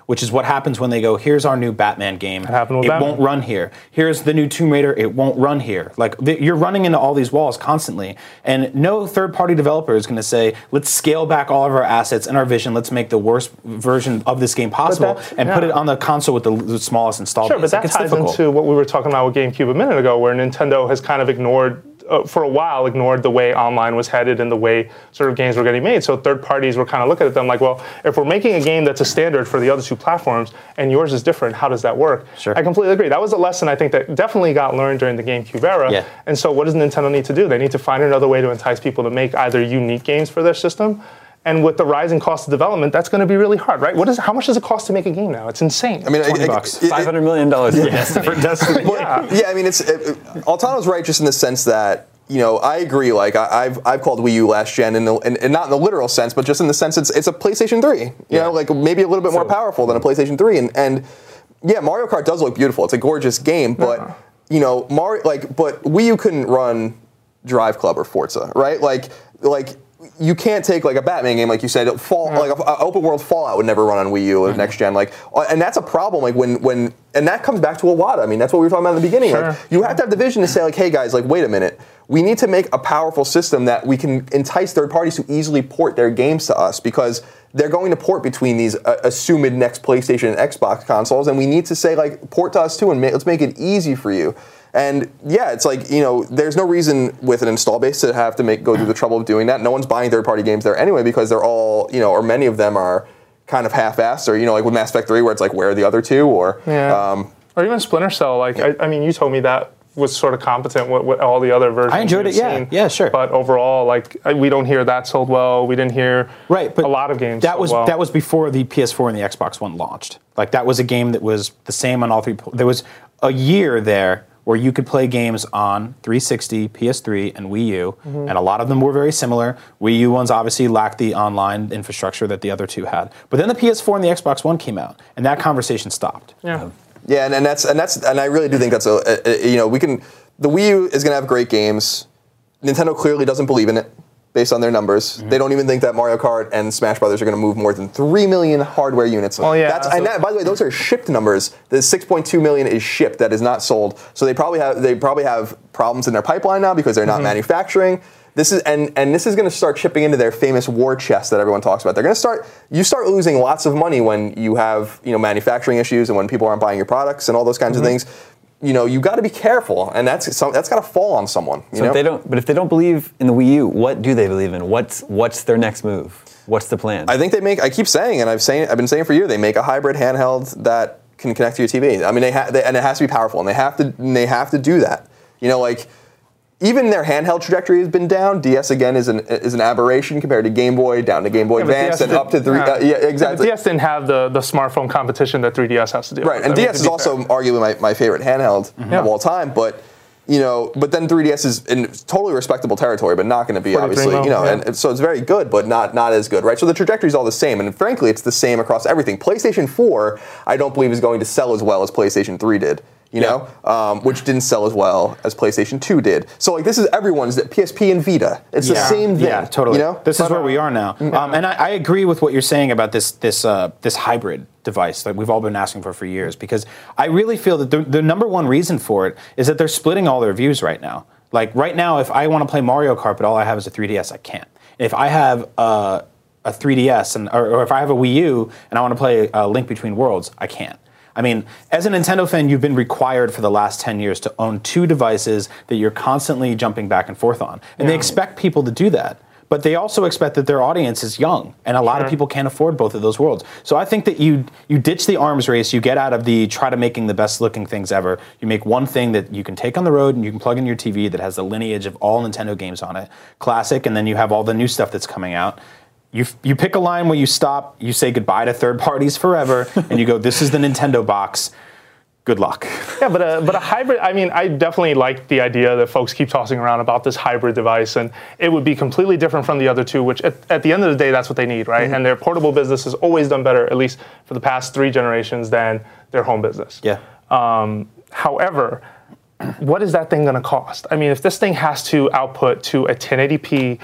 which is what happens when they go, here's our new Batman game. It happened with Batman. won't run here. Here's the new Tomb Raider. It won't run here. Like, th- you're running into all these walls constantly. And no third-party developer is going to say, let's scale back all of our assets and our vision. Let's make the worst version of this game possible that- and yeah. put it on the console with the, the smallest install Sure, base. but Like, that it's ties difficult. into what we were talking about with GameCube a minute ago, where Nintendo has kind of ignored, uh, for a while, ignored the way online was headed and the way sort of games were getting made. So third parties were kind of looking at them like, well, if we're making a game that's a standard for the other two platforms and yours is different, how does that work? Sure. I completely agree. That was a lesson I think that definitely got learned during the GameCube era. Yeah. And so what does Nintendo need to do? They need to find another way to entice people to make either unique games for their system. And with the rising cost of development, that's going to be really hard, right? What is how much does it cost to make a game now? It's insane. I mean, twenty it- bucks. it- it- five hundred million dollars for Destiny. yeah. Yeah, I mean, it's it, it, Altano's right just in the sense that, you know, I agree. Like I, I've I've called Wii U last gen, in the, and, and not in the literal sense, but just in the sense it's it's a PlayStation three. You Yeah. know, like maybe a little bit more powerful than a PlayStation three, and and yeah, Mario Kart does look beautiful. It's a gorgeous game, but you know, Mario like but Wii U couldn't run Drive Club or Forza, right? Like like. You can't take like a Batman game, like you said. Fall Mm-hmm. like a, a open world Fallout would never run on Wii U or next gen. Like, uh, and that's a problem. Like when when and that comes back to Iwata. I mean, that's what we were talking about in the beginning. Like, Sure. you have to have the vision to say like, hey guys, like wait a minute. We need to make a powerful system that we can entice third parties to easily port their games to us, because they're going to port between these uh, assumed next PlayStation and Xbox consoles, and we need to say like port to us too, and ma- let's make it easy for you. And yeah, it's like, you know, there's no reason with an install base to have to make go through the trouble of doing that. No one's buying third-party games there anyway, because they're all, you know, or many of them are kind of half-assed, or, you know, like with Mass Effect three, where it's like, where are the other two? Or Yeah. um, Or even Splinter Cell. Like, I, I mean, you told me that was sort of competent with, with all the other versions. I enjoyed you've it, yeah. seen. Yeah, sure. But overall, like, I- we don't hear that sold well. We didn't hear Right, but a lot of games That sold was well. that was before the P S four and the Xbox One launched. Like, that was a game that was the same on all three. There was a year there where you could play games on three sixty, P S three, and Wii U, Mm-hmm. and a lot of them were very similar. Wii U ones obviously lacked the online infrastructure that the other two had. But then the P S four and the Xbox One came out, and that conversation stopped. Yeah. yeah, and, and that's and that's and I really do think that's a, a, a you know, we can the Wii U is going to have great games. Nintendo clearly doesn't believe in it based on their numbers. Mm-hmm. They don't even think that Mario Kart and Smash Brothers are going to move more than three million hardware units. Well, yeah, That's, so- and that, by the way, those are shipped numbers. The six point two million is shipped. That is not sold. So they probably have they probably have problems in their pipeline now because they're not Mm-hmm. manufacturing. This is and and this is going to start chipping into their famous war chest that everyone talks about. They're going to start. You start losing lots of money when you have, you know, manufacturing issues and when people aren't buying your products and all those kinds Mm-hmm. of things. You know, you got to be careful, and that's some, that's got to fall on someone. You So know? if they don't, but if they don't believe in the Wii U, what do they believe in? What's what's their next move? What's the plan? I think they make. I keep saying, and I've saying, I've been saying for a year, they make a hybrid handheld that can connect to your T V. I mean, they, ha- they and it has to be powerful, and they have to. And they have to do that. You know, like even their handheld trajectory has been down. D S again is an is an aberration compared to Game Boy, down to Game Boy Yeah, but Advance, D S and up to three. yeah. Uh, yeah, exactly. D S didn't have the, the smartphone competition that three D S has to do. Right, and I mean, D S to is be also fair. arguably my, my favorite handheld of all time, but you know, but then three D S is in totally respectable territory, but not going to be forty-three obviously, you know, mil, yeah. and so it's very good, but not not as good, right? So the trajectory is all the same, and frankly, it's the same across everything. PlayStation four, I don't believe is going to sell as well as PlayStation three did. You know, um, which didn't sell as well as PlayStation two did. So like this is everyone's P S P and Vita. It's the Yeah. same thing. Yeah, totally. You know, This is where we are now, um, and I, I agree with what you're saying about this this uh, this hybrid device that we've all been asking for for years. Because I really feel that the, the number one reason for it is that they're splitting all their views right now. Like right now, if I want to play Mario Kart, but all I have is a three D S, I can't. If I have uh, a three D S and or, or if I have a Wii U and I want to play uh, Link Between Worlds, I can't. I mean, as a Nintendo fan, you've been required for the last ten years to own two devices that you're constantly jumping back and forth on. And they expect people to do that. But they also expect that their audience is young, and a lot Sure. of people can't afford both of those worlds. So I think that you you ditch the arms race, you get out of the try to making the best looking things ever. You make one thing that you can take on the road and you can plug in your T V that has the lineage of all Nintendo games on it, classic, and then you have all the new stuff that's coming out. You, you pick a line where you stop, you say goodbye to third parties forever, and you go, this is the Nintendo box. Good luck. Yeah, but a, but a hybrid, I mean, I definitely like the idea that folks keep tossing around about this hybrid device, and it would be completely different from the other two, which at, at the end of the day, that's what they need, right? Mm-hmm. And their portable business has always done better, at least for the past three generations, than their home business. Yeah. Um, however, what is that thing going to cost? I mean, if this thing has to output to a ten eighty p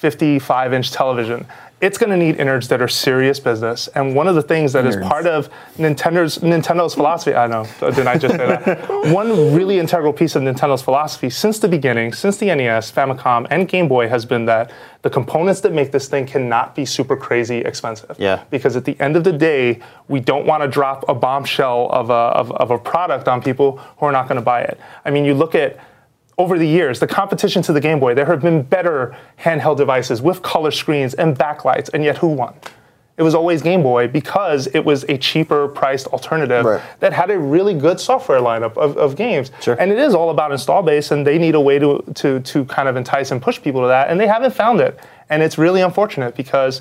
fifty-five inch television, it's going to need innards that are serious business. And one of the things that innards. is part of Nintendo's Nintendo's philosophy, I know, didn't I just say that? One really integral piece of Nintendo's philosophy since the beginning, since the N E S, Famicom, and Game Boy has been that the components that make this thing cannot be super crazy expensive. Yeah. Because at the end of the day, we don't want to drop a bombshell of a, of, of a product on people who are not going to buy it. I mean, you look at over the years, the competition to the Game Boy, there have been better handheld devices with color screens and backlights, and yet who won? It was always Game Boy because it was a cheaper priced alternative right. that had a really good software lineup of, of games. Sure. And it is all about install base, and they need a way to, to, to kind of entice and push people to that, and they haven't found it. And it's really unfortunate because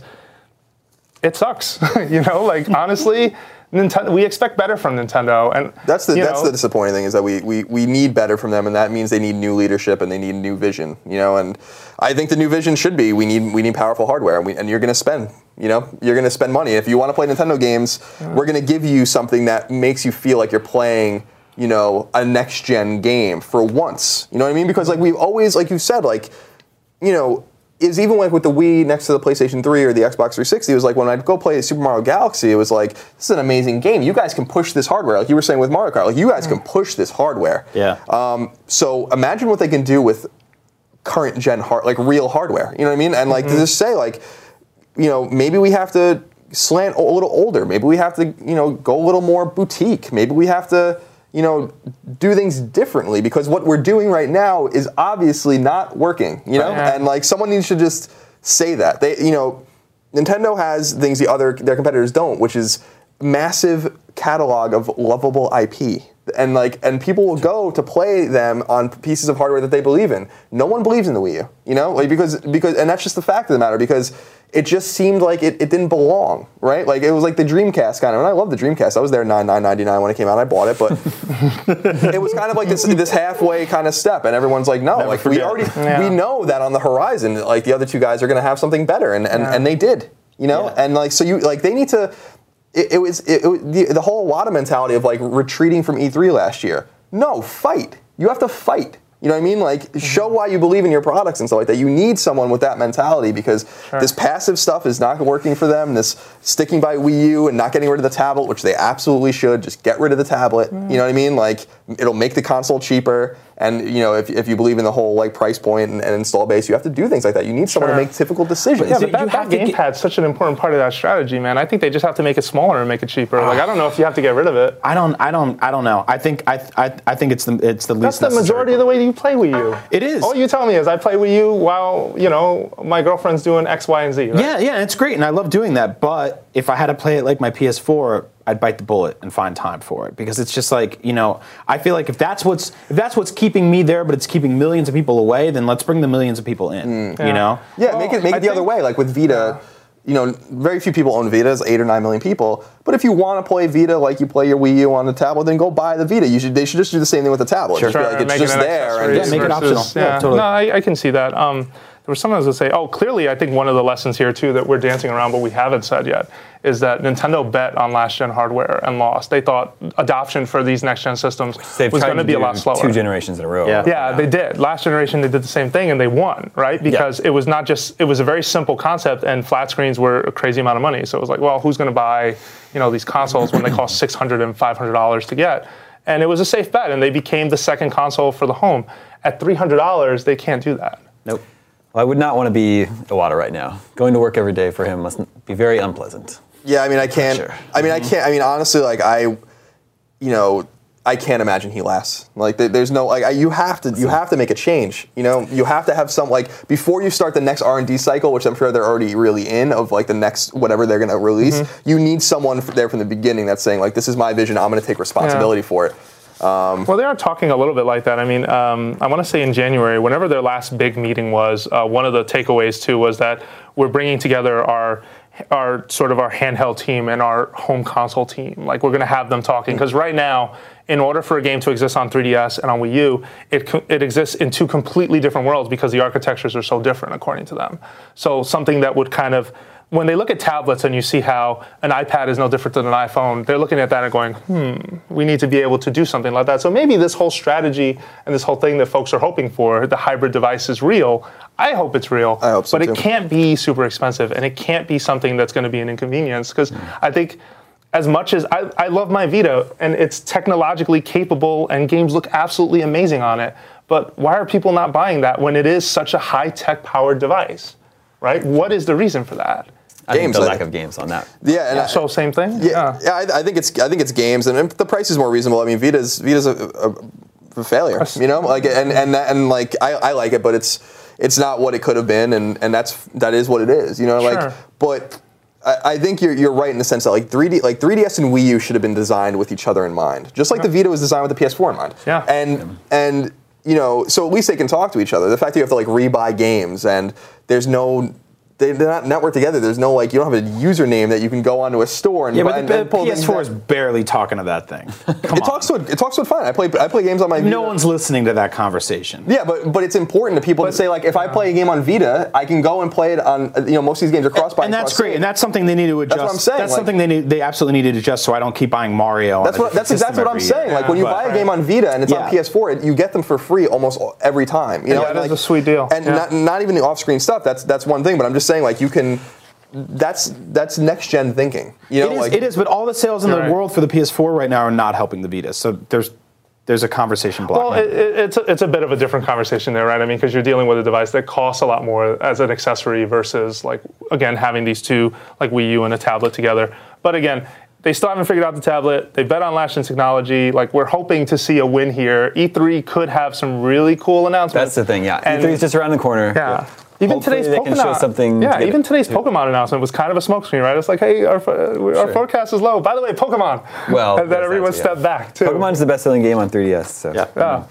it sucks. You know, like honestly, Nintendo, we expect better from Nintendo, and that's the that's know, the disappointing thing is that we, we we need better from them, and that means they need new leadership and they need new vision. You know, and I think the new vision should be we need we need powerful hardware, and, we, and you're going to spend. You know, you're going to spend money if you want to play Nintendo games. Yeah. We're going to give you something that makes you feel like you're playing, you know, a next gen game for once. You know what I mean? Because like we've always, like you said, like you know. Is even like with the Wii next to the PlayStation three or the Xbox three sixty, it was like when I'd go play Super Mario Galaxy, it was like, this is an amazing game. You guys can push this hardware. Like you were saying with Mario Kart, like you guys can push this hardware. Yeah. Um, so imagine what they can do with current gen hard, like real hardware. You know what I mean? And like mm-hmm. to just say like, you know, maybe we have to slant a little older. Maybe we have to, you know, go a little more boutique. Maybe we have to, you know, do things differently because what we're doing right now is obviously not working, you know? Yeah. And like someone needs to just say that. They, you know, Nintendo has things the other their competitors don't, which is massive catalog of lovable I P. And like and people will go to play them on pieces of hardware that they believe in. No one believes in the Wii U, you know? Like because because and that's just the fact of the matter because it just seemed like it, it didn't belong, right? Like it was like the Dreamcast kind of, and I love the Dreamcast. I was there ninety-nine ninety-nine when it came out. I bought it, but it was kind of like this this halfway kind of step, and everyone's like, no, Never like forget. we already Yeah. we know that on the horizon, like the other two guys are going to have something better, and and, Yeah. and they did, you know, Yeah. and like so you like they need to. It, it was it, it, the, the whole Iwata mentality of like retreating from E three last year. No, fight. You have to fight. You know what I mean? Like, show why you believe in your products and stuff like that. You need someone with that mentality because Sure. this passive stuff is not working for them. This sticking by Wii U and not getting rid of the tablet, which they absolutely should. Just get rid of the tablet. Mm. You know what I mean? Like, it'll make the console cheaper. And, you know, if, if you believe in the whole, like, price point and, and install base, you have to do things like that. You need someone Sure. to make difficult decisions. Yeah, So but that, you that have to get- gamepad's such an important part of that strategy, man. I think they just have to make it smaller and make it cheaper. Like, I don't know if you have to get rid of it. I don't. I don't. I don't know. I think. I. I, I think it's the. It's the That's least. the necessary majority of the way you play Wii U. It is. All you tell me is I play Wii U while, you know, my girlfriend's doing X, Y, and Z. Right? Yeah, yeah, it's great, and I love doing that. But if I had to play it like my P S four, I'd bite the bullet and find time for it because it's just like, you know, I feel like if that's what's if that's what's keeping me there, but it's keeping millions of people away, then let's bring the millions of people in. Yeah. You know? Yeah, Well, make it make it I the other think- way. Like with Vita, you know, very few people own Vitas, eight or nine million people. But if you want to play Vita like you play your Wii U on the tablet, then go buy the Vita. You should they should just do the same thing with the tablet. Just be Sure, like it's make just it an there. accessory And Yeah, make it versus- optional. Yeah, Yeah, totally. No, I, I can see that. Um, there were some of us that say, oh, clearly, I think one of the lessons here too that we're dancing around, but we haven't said yet, is that Nintendo bet on last-gen hardware and lost. They thought adoption for these next-gen systems They've was tried going to be a do lot slower. Two generations in a row. Yeah. Yeah, they did. Last generation, they did the same thing, and they won, right? Because it was not just, it was a very simple concept, and flat screens were a crazy amount of money. So it was like, well, who's going to buy, you know, these consoles when they cost six hundred dollars and five hundred dollars to get? And it was a safe bet, and they became the second console for the home. At three hundred dollars, they can't do that. Nope. Well, I would not want to be Iwata right now. Going to work every day for him must be very unpleasant. Yeah, I mean, I can't. Sure. I mean, I can't. I mean, honestly, like I, you know, I can't imagine he lasts. Like, there, there's no like. I, you have to. You have to make a change. You know, you have to have some like before you start the next R and D cycle, which I'm sure they're already really in of like the next whatever they're going to release. Mm-hmm. You need someone f- there from the beginning that's saying like, this is my vision. I'm going to take responsibility Yeah. for it. Well, they are talking a little bit like that. I mean, um, I want to say in January, whenever their last big meeting was, uh, one of the takeaways too was that we're bringing together our our sort of our handheld team and our home console team. Like we're going to have them talking because right now, in order for a game to exist on three D S and on Wii U, it co- it exists in two completely different worlds because the architectures are so different according to them. So something that would kind of when they look at tablets and you see how an iPad is no different than an iPhone, they're looking at that and going, hmm, we need to be able to do something like that. So maybe this whole strategy and this whole thing that folks are hoping for, the hybrid device, is real. I hope it's real. I hope so, But too. it can't be super expensive, and it can't be something that's going to be an inconvenience, because mm. I think as much as I, I love my Vita, and it's technologically capable and games look absolutely amazing on it, but why are people not buying that when it is such a high-tech powered device, right? What is the reason for that? I think Games, the I lack think. of games on that. Yeah, and I, So same thing? yeah, yeah. I, I think it's I think it's games, and if the price is more reasonable. I mean, Vita's Vita's a, a, a failure, you know, like and and and like I, I like it, but it's it's not what it could have been, and, and that's that is what it is, you know, Sure. like but. I think you're you're right in the sense that like three D like three D S and Wii U should have been designed with each other in mind, just like the Vita was designed with the P S four in mind. Yeah. And and you know, so at least they can talk to each other. The fact that you have to like rebuy games and there's no they're not networked together. There's no like you don't have a username that you can go onto a store and Yeah, buy but and, the, and pull the P S four things is out. barely talking to that thing. Come It on. talks to it. It talks to it fine. I play I play games on my Vita. No one's listening to that conversation. Yeah, but but it's important to people to say like if I play a game on Vita, I can go and play it on you know most of these games are cross buy. And that's great, and that's something they need to adjust. That's what I'm saying, That's like- something they need. They absolutely need to adjust, so I don't keep buying Mario. That's on a what. That's different exactly what I'm system every saying. year. Like when you But- buy a game on Vita and it's Yeah. on P S four, it, you get them for free almost every time. You know, Yeah, and that is like, a sweet deal. And Yeah. not, not even the off-screen stuff. That's that's one thing. But I'm just saying, like you can. That's that's next-gen thinking. You know, It is, like it is, but all the sales in the Right. world for the P S four right now are not helping the Vita. So there's there's a conversation block. Well, it, it, it's, a, it's a bit of a different conversation there, right? I mean, because you're dealing with a device that costs a lot more as an accessory versus, like, again, having these two, like Wii U and a tablet together. But again, they still haven't figured out the tablet. They bet on Latch-in technology. Like, we're hoping to see a win here. E three could have some really cool announcements. That's the thing, yeah. And- E three is just around the corner. Yeah. Even Hopefully today's they Pokemon. can show something Yeah, together. even today's Pokemon announcement was kind of a smokescreen, right? It's like, hey, our, our Sure. forecast is low. By the way, Pokemon. Well, and then there's everyone that too, yeah. stepped back too. Pokemon's the best-selling game on three D S. So. Yeah. Yeah.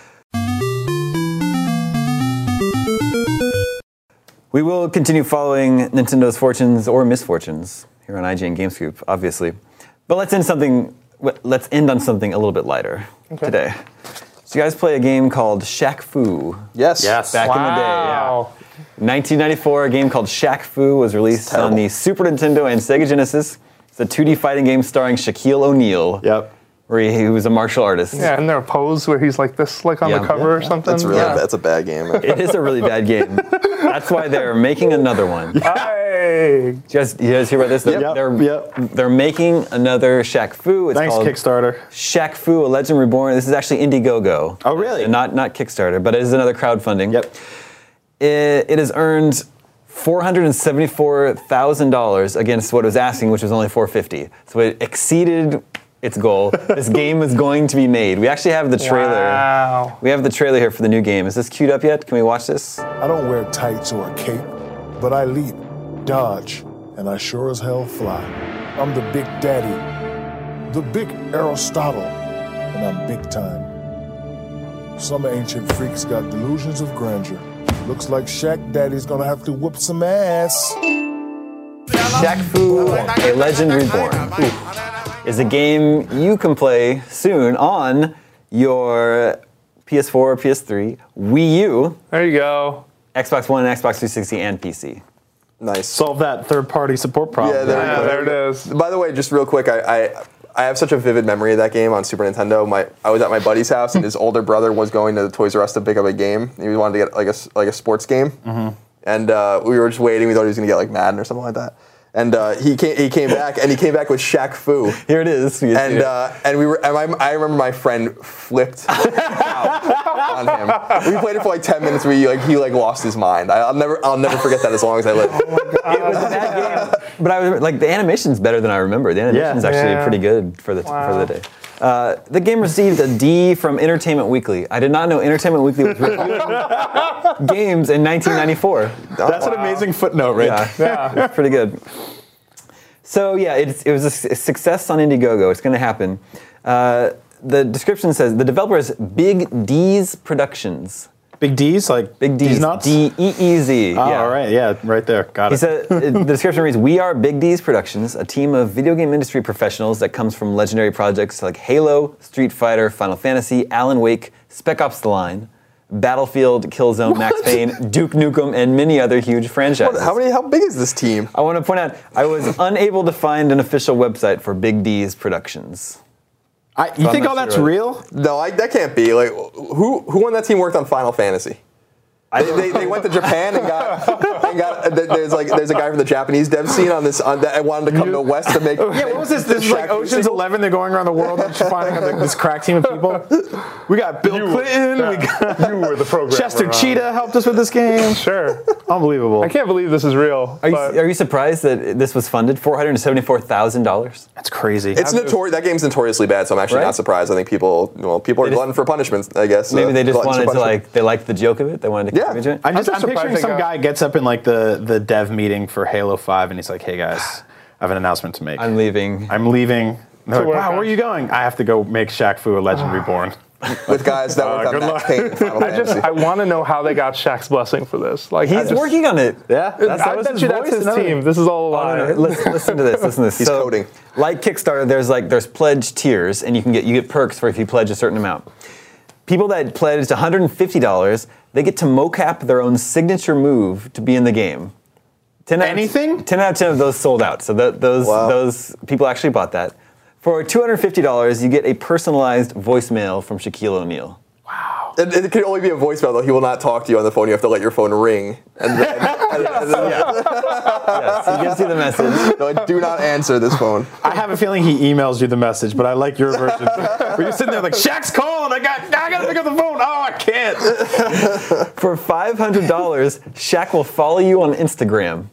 We will continue following Nintendo's fortunes or misfortunes here on I G N Game Scoop, obviously. But let's end something. Let's end on something a little bit lighter today. So you guys play a game called Shaq Fu. yes, Yes. Back in the day. Wow. nineteen ninety-four, a game called Shaq Fu was released on the Super Nintendo and Sega Genesis. It's a two D fighting game starring Shaquille O'Neal, Yep. where he, he was a martial artist. Yeah, and there a pose where he's like this, like on Yeah. the cover or something. That's really yeah. that's a bad game. It is a really bad game. That's why they're making another one. Hey. You guys, you guys hear about this? They're, Yep, they're, yep. they're making another Shaq Fu. It's Thanks, called Kickstarter. Shaq Fu, A Legend Reborn. This is actually Indiegogo. Oh, really? And not not Kickstarter, but it is another crowdfunding. Yep. It, it has earned four hundred seventy-four thousand dollars against what it was asking, which was only four hundred fifty thousand dollars. So it exceeded its goal. This game is going to be made. We actually have the trailer. Wow. We have the trailer here for the new game. Is this queued up yet? Can we watch this? I don't wear tights or a cape, but I leap, dodge, and I sure as hell fly. I'm the Big Daddy, the Big Aristotle, and I'm big time. Some ancient freaks got delusions of grandeur. Looks like Shaq Daddy's gonna have to whoop some ass. Shaq Fu, A Legend Reborn is a game you can play soon on your P S four, P S three, Wii U, There you go. Xbox One, Xbox three sixty, and P C. Nice. Solve that third-party support problem. Yeah, there we Yeah, go. there it is. By the way, just real quick, I, I I have such a vivid memory of that game on Super Nintendo. My I was at my buddy's house and his older brother was going to the Toys R Us to pick up a game. He wanted to get like a like a sports game, and uh, we were just waiting. We thought he was going to get like Madden or something like that. And uh, he came he came back and he came back with Shaq Fu. Here it is. You can see And it. uh, and we were and I, I remember my friend flipped out on him. We played it for like ten minutes. We like he like lost his mind. I, I'll never I'll never forget that as long as I live. It was a bad game, but I was like the animation's better than I remember. The animation's actually Yeah. pretty good for the Wow. for the day. Uh, the game received a D from Entertainment Weekly. I did not know Entertainment Weekly was reviewing games in nineteen ninety-four. That's an amazing footnote, right? Yeah, Yeah. it's pretty good. So yeah, it's, it was a su- success on Indiegogo. It's going to happen. Uh, the description says the developer is Big D's Productions. Big D's, like Big D's, nuts. D E E Z. Oh, yeah. all right, yeah, right there. Got He it. said, the description reads, "We are Big D's Productions, a team of video game industry professionals that comes from legendary projects like Halo, Street Fighter, Final Fantasy, Alan Wake, Spec Ops: The Line, Battlefield, Killzone, Max Payne, Duke Nukem, and many other huge franchises. What, how many? How big is this team? I want to point out, I was unable to find an official website for Big D's Productions. I, you So think I'm all not that's sure. real? No, I, that can't be. Like, who who on that team worked on Final Fantasy? They, they, they went to Japan and got and got. There's like there's a guy from the Japanese dev scene on this. On that, I wanted to come to West to make. Yeah, what was this? This is like Shaq Ocean's single. Eleven. They're going around the world and finding like, this crack team of people. We got Bill Clinton. We got You were the programmer. Chester Ron. Cheetah helped us with this game. Sure. Unbelievable. I can't believe this is real. Are you, but are you surprised that this was funded? four hundred seventy-four thousand dollars? That's crazy. It's notorious. That game's notoriously bad, so I'm actually Right? not surprised. I think people, well, people are They just- glutton for punishment. I guess Maybe uh, they just gluttons for wanted to punishment. like, they liked the joke of it? They wanted to Yeah. contribute to it? I'm just I'm I'm surprised picturing they some got- guy gets up in like the, the dev meeting for Halo five and he's like, hey guys, I have an announcement to make. I'm leaving. I'm leaving. And they're like, work wow, on- where are you going? I have to go make Shaq Fu a Legend Reborn. with guys that Uh, worked on good Max luck. Payne and Final I just Fantasy. I want to know how they got Shaq's blessing for this. Like I He's just, working on it. Yeah, that's, I that was bet his you voice. that's his and everything. team. This is all a lie. No, no, listen, listen to this. Listen to this. He's So, coding. Like Kickstarter, there's like there's pledge tiers, and you can get you get perks for if you pledge a certain amount. People that pledged one hundred fifty dollars, they get to mocap their own signature move to be in the game. ten out of- Anything? ten out of ten of those sold out. So th- those Wow. those people actually bought that. For two hundred fifty dollars, you get a personalized voicemail from Shaquille O'Neal. It, it can only be a voicemail, though. He will not talk to you on the phone. You have to let your phone ring. And then, and, and then Yes, he gives you the message. no, do not answer this phone. I have a feeling he emails you the message, but I like your version. Where you're sitting there like, Shaq's calling. I got, I got to pick up the phone. Oh, I can't. For five hundred dollars, Shaq will follow you on Instagram.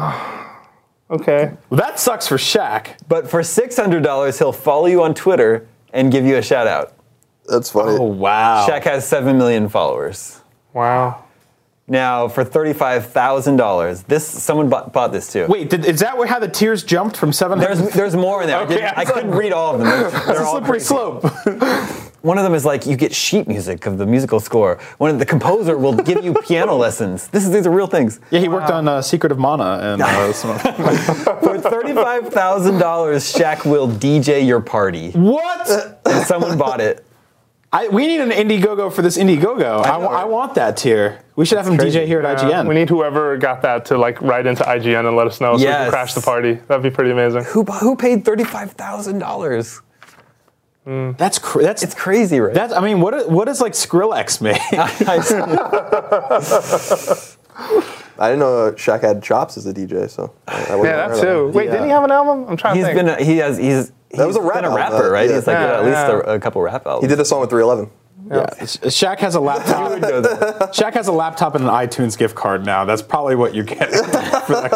Okay. Well, that sucks for Shaq. But for six hundred dollars, he'll follow you on Twitter and give you a shout out. That's funny. Oh, wow. Shaq has seven million followers. Wow. Now, for thirty-five thousand dollars, this someone bought, bought this too. Wait, did, is that where how the tiers jumped from seven hundred? There's, there's more in there. Okay, I, didn't- I I was couldn't like- read all of them. They're, That's they're a all slippery crazy. slope. One of them is like you get sheet music of the musical score. One of the composer will give you piano lessons. This is these are real things. Yeah, he worked on uh, Secret of Mana. And uh, some- For thirty-five thousand dollars, Shaq will D J your party. what? And someone bought it. I, we need an Indiegogo for this Indiegogo. I, wa- I want that tier. We should have him D J here at I G N. We need whoever got that to like write into I G N and let us know so we Yes. can crash the party. That'd be pretty amazing. Who bu- who paid thirty-five thousand dollars? That's cr- that's It's crazy, right? that's. I mean, what is, what is like Skrillex made? I didn't know Shaq had chops as a D J, so I, I wasn't Yeah, aware that of too. Wait, Yeah. didn't he have an album? I'm trying He's to think. been a, he has he's That was he's a rap been a album, rapper, uh, right? yeah. He's like Yeah, at least yeah. a, a couple rap albums. He did a song with three eleven. Yeah, Shaq has a laptop. Shaq has a laptop and an iTunes gift card now. That's probably what you're getting for that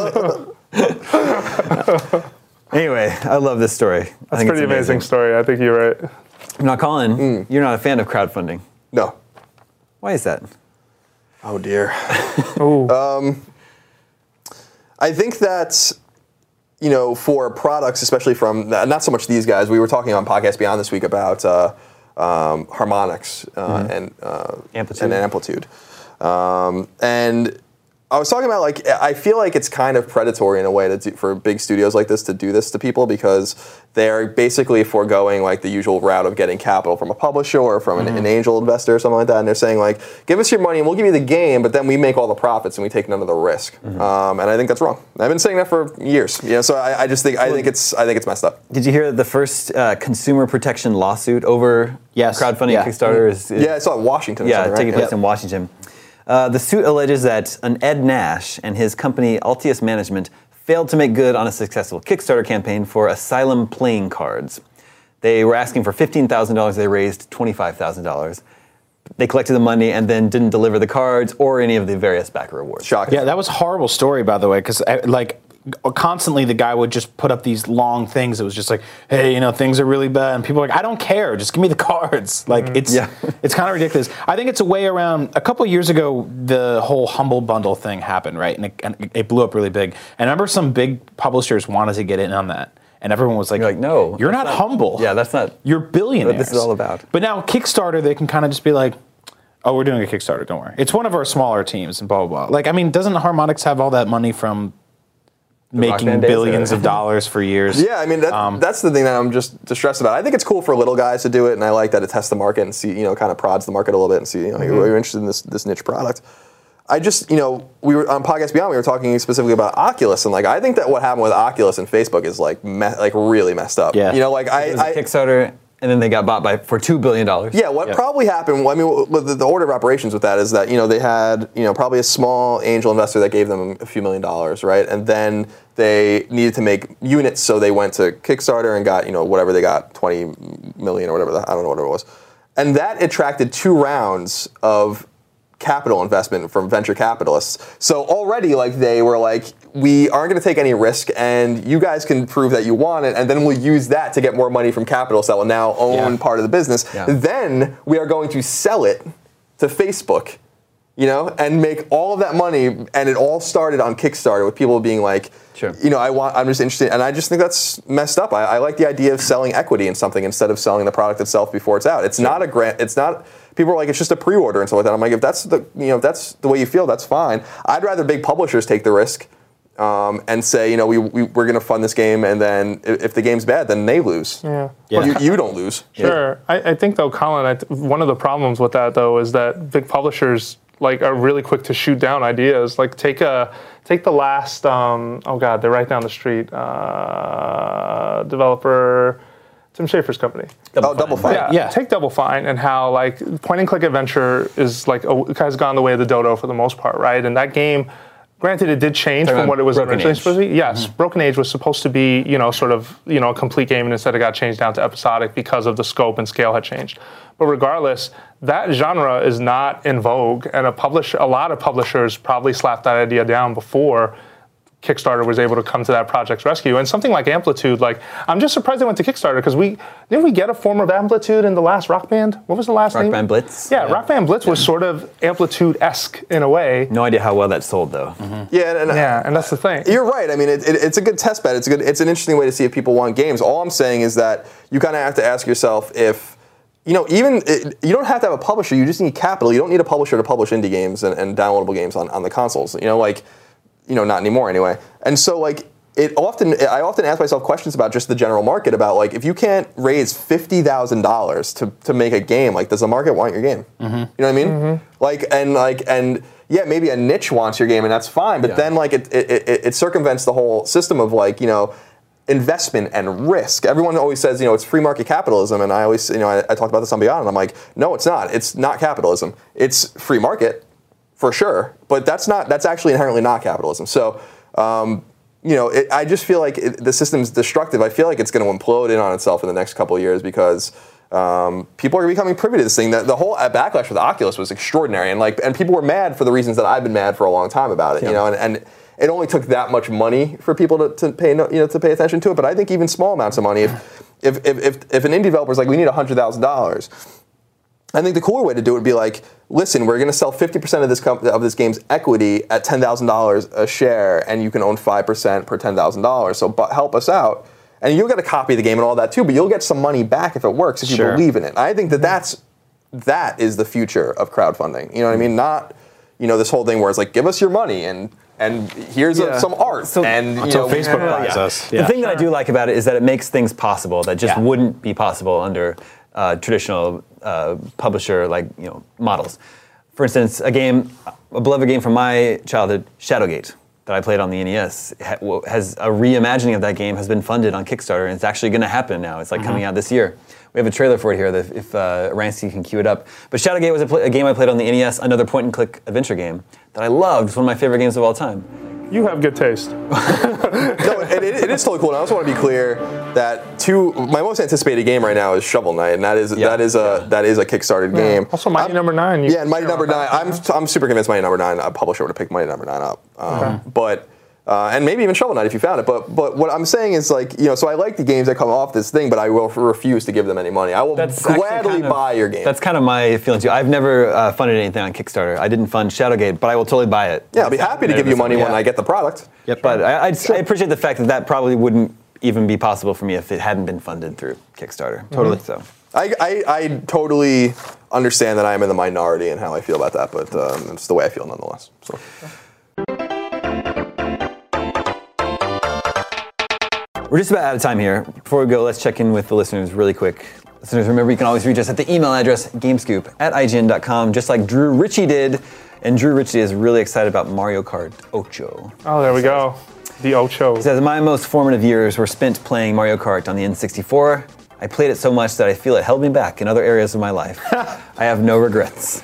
kind of. Anyway, I love this story. I That's think a it's pretty amazing story. I think you're right. Now, Colin, you're not a fan of crowdfunding. No. Why is that? Oh dear. Ooh. I think that, you know, for products, especially from, not so much these guys, we were talking on Podcast Beyond this week about uh, um, harmonics uh, and, uh, Amplitude. and amplitude. Um, and I was talking about, like, I feel like it's kind of predatory in a way to do, for big studios like this to do this to people because they're basically foregoing, like, the usual route of getting capital from a publisher or from an, an angel investor or something like that. And they're saying, like, give us your money and we'll give you the game, but then we make all the profits and we take none of the risk. Um, and I think that's wrong. I've been saying that for years. You know, so I, I just think I think it's I think it's messed up. Did you hear the first uh, consumer protection lawsuit over Yes. crowdfunding Yeah. and Kickstarter? Is, is- Yeah, I saw it in Washington. Or yeah, something, right? taking place Yeah. in Washington. Uh, the suit alleges that an Ed Nash and his company Altius Management failed to make good on a successful Kickstarter campaign for Asylum playing cards. They were asking for fifteen thousand dollars. They raised twenty-five thousand dollars. They collected the money and then didn't deliver the cards or any of the various backer rewards. Shocking. Yeah, that was a horrible story, by the way, because like constantly the guy would just put up these long things. It was just like, hey, you know, things are really bad, and people are like, I don't care, just give me the cards. Like it's Yeah. it's kind of ridiculous. I think it's a way around. A couple years ago, the whole Humble Bundle thing happened, right, and it, and it blew up really big. And I remember some big publishers wanted to get in on that. And everyone was like, You're like, no, you're not, that's humble. Yeah, that's not You're billionaires. what this is all about. But now Kickstarter, they can kind of just be like, oh, we're doing a Kickstarter, don't worry. It's one of our smaller teams and blah, blah, blah. Like, I mean, doesn't Harmonix have all that money from making Band days, billions or- of dollars for years. Yeah, I mean that, Um, that's the thing that I'm just distressed about. I think it's cool for little guys to do it, and I like that it tests the market and see, you know, kind of prods the market a little bit and see, you know, Mm-hmm. you're interested in this this niche product. I just, you know, we were on Podcast Beyond. We were talking specifically about Oculus, and like I think that what happened with Oculus and Facebook is like me- like really messed up. Yeah. You know, like I, It was a I Kickstarter, and then they got bought by for two billion dollars. yeah, what Yeah. probably happened, I mean, w- the, the order of operations with that is that, you know, they had, you know, probably a small angel investor that gave them a few million dollars, right? And then they needed to make units, so they went to Kickstarter and got, you know, whatever they got, twenty million or whatever, the, I don't know what it was. And that attracted two rounds of capital investment from venture capitalists. So already, like, they were like, we aren't going to take any risk, and you guys can prove that you want it, and then we'll use that to get more money from capitalists that will now own Yeah. part of the business. Yeah. Then we are going to sell it to Facebook, you know, and make all of that money. And it all started on Kickstarter with people being like, Sure. you know, I want, I'm just interested, and I just think that's messed up. I, I like the idea of selling equity in something instead of selling the product itself before it's out. It's not a grant. It's not. People are like, it's just a pre-order and stuff like that. I'm like, if that's the, you know, if that's the way you feel, that's fine. I'd rather big publishers take the risk um, and say, you know, we, we we're going to fund this game, and then if, if the game's bad, then they lose. Yeah. Yeah. You, you don't lose. Sure. I, I think though, Colin, I th- one of the problems with that though is that big publishers like are really quick to shoot down ideas. Like take a take the last um, oh god, they're right down the street. Uh, developer Tim Schafer's company. Oh, Double Fine. Yeah, Yeah. Take Double Fine and how like point and click adventure is like a, has gone the way of the dodo for the most part, right? And that game, granted, it did change Talking from what about it was Broken originally Age. supposed to be. Yes, Broken Age was supposed to be you know sort of you know a complete game, and instead it got changed down to episodic because of the scope and scale had changed. But regardless, that genre is not in vogue, and a publish a lot of publishers probably slapped that idea down before Kickstarter was able to come to that project's rescue. And something like Amplitude, like I'm just surprised they went to Kickstarter because we didn't we get a form of Amplitude in the last Rock Band? What was the last Rock name? Band Blitz. Yeah, Rock Band Blitz was sort of Amplitude-esque in a way. No idea how well that sold though. Yeah, and, and Yeah, and that's the thing. You're right. I mean, it, it, it's a good test bed. It's a good. It's an interesting way to see if people want games. All I'm saying is that you kind of have to ask yourself if, you know, even it, you don't have to have a publisher. You just need capital. You don't need a publisher to publish indie games and, and downloadable games on, on the consoles. You know, like, you know, not anymore anyway. And so like it often, I often ask myself questions about just the general market about like if you can't raise fifty thousand dollars to to make a game, like does the market want your game? You know what I mean? Like and like and. Yeah, maybe a niche wants your game, and that's fine. But Yeah. then, like, it, it, it, it circumvents the whole system of, like, you know, investment and risk. Everyone always says, you know, it's free market capitalism, and I always, you know, I, I talked about this on Beyond, and I'm like, no, it's not. It's not capitalism. It's free market, for sure. But that's not. That's actually inherently not capitalism. So, um, you know, it, I just feel like it, the system's destructive. I feel like it's going to implode in on itself in the next couple of years because. Um, people are becoming privy to this thing. That the whole backlash with Oculus was extraordinary, and like, and people were mad for the reasons that I've been mad for a long time about it. Yeah. You know, and, and it only took that much money for people to, to pay, no- you know, to pay attention to it. But I think even small amounts of money, if if if, if, if an indie developer is like, we need a hundred thousand dollars, I think the cooler way to do it would be like, listen, we're going to sell fifty percent of this comp- of this game's equity at ten thousand dollars a share, and you can own five percent per ten thousand dollars. So, but help us out. And you'll get a copy of the game and all that too, but you'll get some money back if it works, if you Sure. believe in it. I think that that's, that is the future of crowdfunding. You know what I mean? Not, you know, this whole thing where it's like, give us your money and and here's a, Yeah. some art. So- and you Until know, Facebook Yeah. buys us. The thing that I do like about it is that it makes things possible that just Yeah. wouldn't be possible under uh, traditional uh, publisher like you know models. For instance, a game, a beloved game from my childhood, Shadowgate, that I played on the N E S, ha- w- has a reimagining of that game has been funded on Kickstarter, and it's actually going to happen now. It's like Mm-hmm. coming out this year. We have a trailer for it here. That if uh, Rancy can cue it up. But Shadowgate was a, pl- a game I played on the N E S, another point-and-click adventure game that I loved. It's one of my favorite games of all time. You have good taste. No, it, it, it is totally cool. And I also want to be clear that two, my most anticipated game right now is Shovel Knight, and that is Yeah. that is a that is a Kickstarted game. Also, Mighty I'm- Number Nine. you Yeah, and Mighty share Number on Nine. that. I'm I'm super convinced Mighty Number Nine. A publisher would have picked Mighty Number Nine up, um, but. Uh, and maybe even Shovel Knight if you found it. But but what I'm saying is like, you know, so I like the games that come off this thing, but I will refuse to give them any money. I will actually gladly kind of- buy your game. That's kind of my feeling too. I've never uh, funded anything on Kickstarter. I didn't fund Shadowgate, but I will totally buy it. yeah, I'll be happy to give you money when Yeah. I get the product. Yep. But I, I, I appreciate the fact that that probably wouldn't even be possible for me if it hadn't been funded through Kickstarter. Totally. So. I, I, I totally understand that I am in the minority in how I feel about that, but um, it's the way I feel nonetheless. So. We're just about out of time here. Before we go, let's check in with the listeners really quick. Listeners, remember you can always reach us at the email address gamescoop at I G N dot com, just like Drew Ritchie did. And Drew Ritchie is really excited about Mario Kart Ocho. Oh, there we go. The Ocho. He says, my most formative years were spent playing Mario Kart on the N sixty-four. I played it so much that I feel it held me back in other areas of my life. I have no regrets.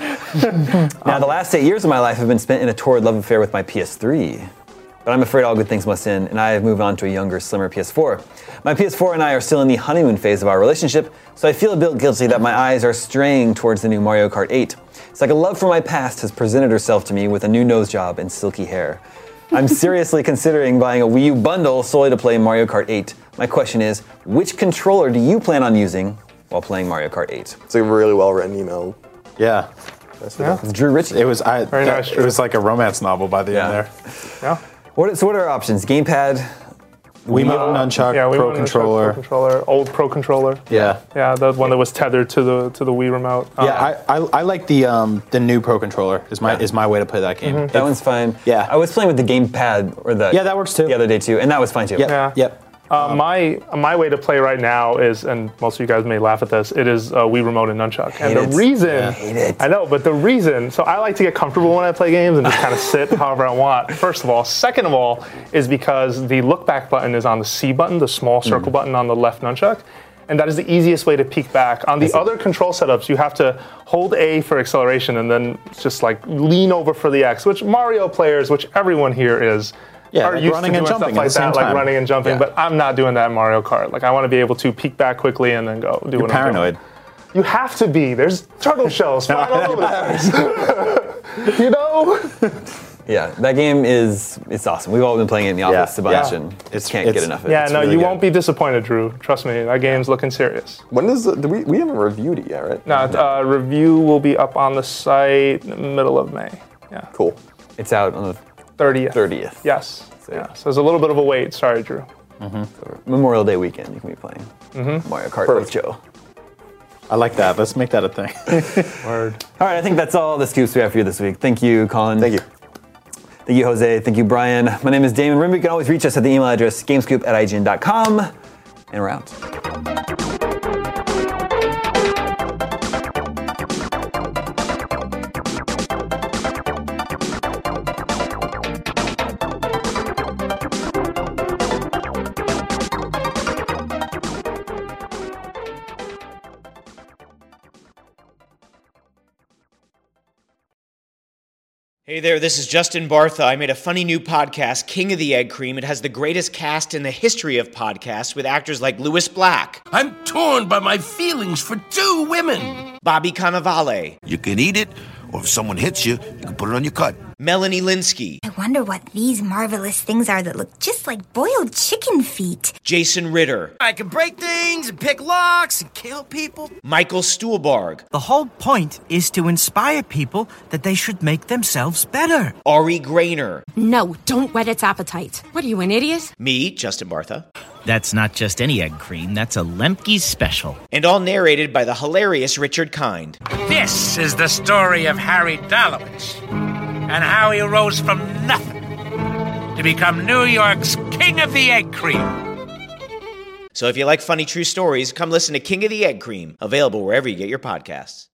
Now, the last eight years of my life have been spent in a torrid love affair with my P S three. But I'm afraid all good things must end, and I have moved on to a younger, slimmer P S four. My P S four and I are still in the honeymoon phase of our relationship, so I feel a bit guilty that my eyes are straying towards the new Mario Kart eight. It's like a love for my past has presented herself to me with a new nose job and silky hair. I'm seriously considering buying a Wii U bundle solely to play Mario Kart eight. My question is, which controller do you plan on using while playing Mario Kart eight? It's a really well-written email. Yeah. Yeah. It's Drew Ritchie. It was I. Very that- nice, It Drew. was like a romance novel by the Yeah. end there. Yeah. What, so what are our options? Gamepad? Wiimote, nunchuck, Yeah, we pro wanted to try controller. Pro controller, old Pro controller. Yeah. Yeah, the one that was tethered to the to the Wii remote. Um, Yeah, I, I I like the um the new Pro controller is my is my way to play that game. That one's fine. Yeah. I was playing with the gamepad or the Yeah, that works too. the other day too, and that was fine too. Yep. Yeah. Yep. Uh, my my way to play right now is, and most of you guys may laugh at this, it is uh, Wii remote and nunchuck. And the it. reason, Yeah. Hate it. I know, but the reason, so I like to get comfortable when I play games and just kind of sit however I want. First of all, second of all, is because the look back button is on the C button, the small circle button on the left nunchuck. And that is the easiest way to peek back. On the other control setups, you have to hold A for acceleration and then just like lean over for the X, which Mario players, which everyone here is, Yeah, are like used running to and doing jumping stuff at like the same that, like time. running and jumping. Yeah. But I'm not doing that in Mario Kart. Like I want to be able to peek back quickly and then go do You're what I'm doing. paranoid. You have to be. There's turtle shells flying all over the place. You know? Yeah, that game is it's awesome. We've all been playing it in the office Yeah. a bunch Yeah. and It's- can't it's- get enough of it. Yeah, It's no, really you good. won't be disappointed, Drew. Trust me, that game's looking serious. When does the, do we we haven't reviewed it yet, right? No, uh, review will be up on the site in the middle of May. Yeah, Cool. It's out on the thirtieth. thirtieth. Yes. Yeah. So there's a little bit of a wait. Sorry, Drew. Memorial Day weekend, you can be playing Mm-hmm. Mario Kart Perfect. Ocho. I like that. Let's make that a thing. Word. All right, I think that's all the scoops we have for you this week. Thank you, Colin. Thank you. Thank you, Jose. Thank you, Brian. My name is Damon. Remember, you can always reach us at the email address gamescoop at I G N dot com. And we're out. Hey there, this is Justin Bartha. I made a funny new podcast, King of the Egg Cream. It has the greatest cast in the history of podcasts with actors like Louis Black, I'm torn by my feelings for two women. Bobby Cannavale, You can eat it, or if someone hits you, you can put it on your cut. Melanie Linsky, I wonder what these marvelous things are that look just like boiled chicken feet. Jason Ritter, I can break things and pick locks and kill people. Michael Stuhlbarg, The whole point is to inspire people that they should make themselves better. Ari Grainer, No, don't whet its appetite. What are you, an idiot? me, Justin Bartha, That's not just any egg cream, that's a Lemke's special. and all narrated by the hilarious Richard Kind. This is the story of Harry Dalowitz and how he rose from nothing to become New York's King of the Egg Cream. So if you like funny true stories, come listen to King of the Egg Cream, available wherever you get your podcasts.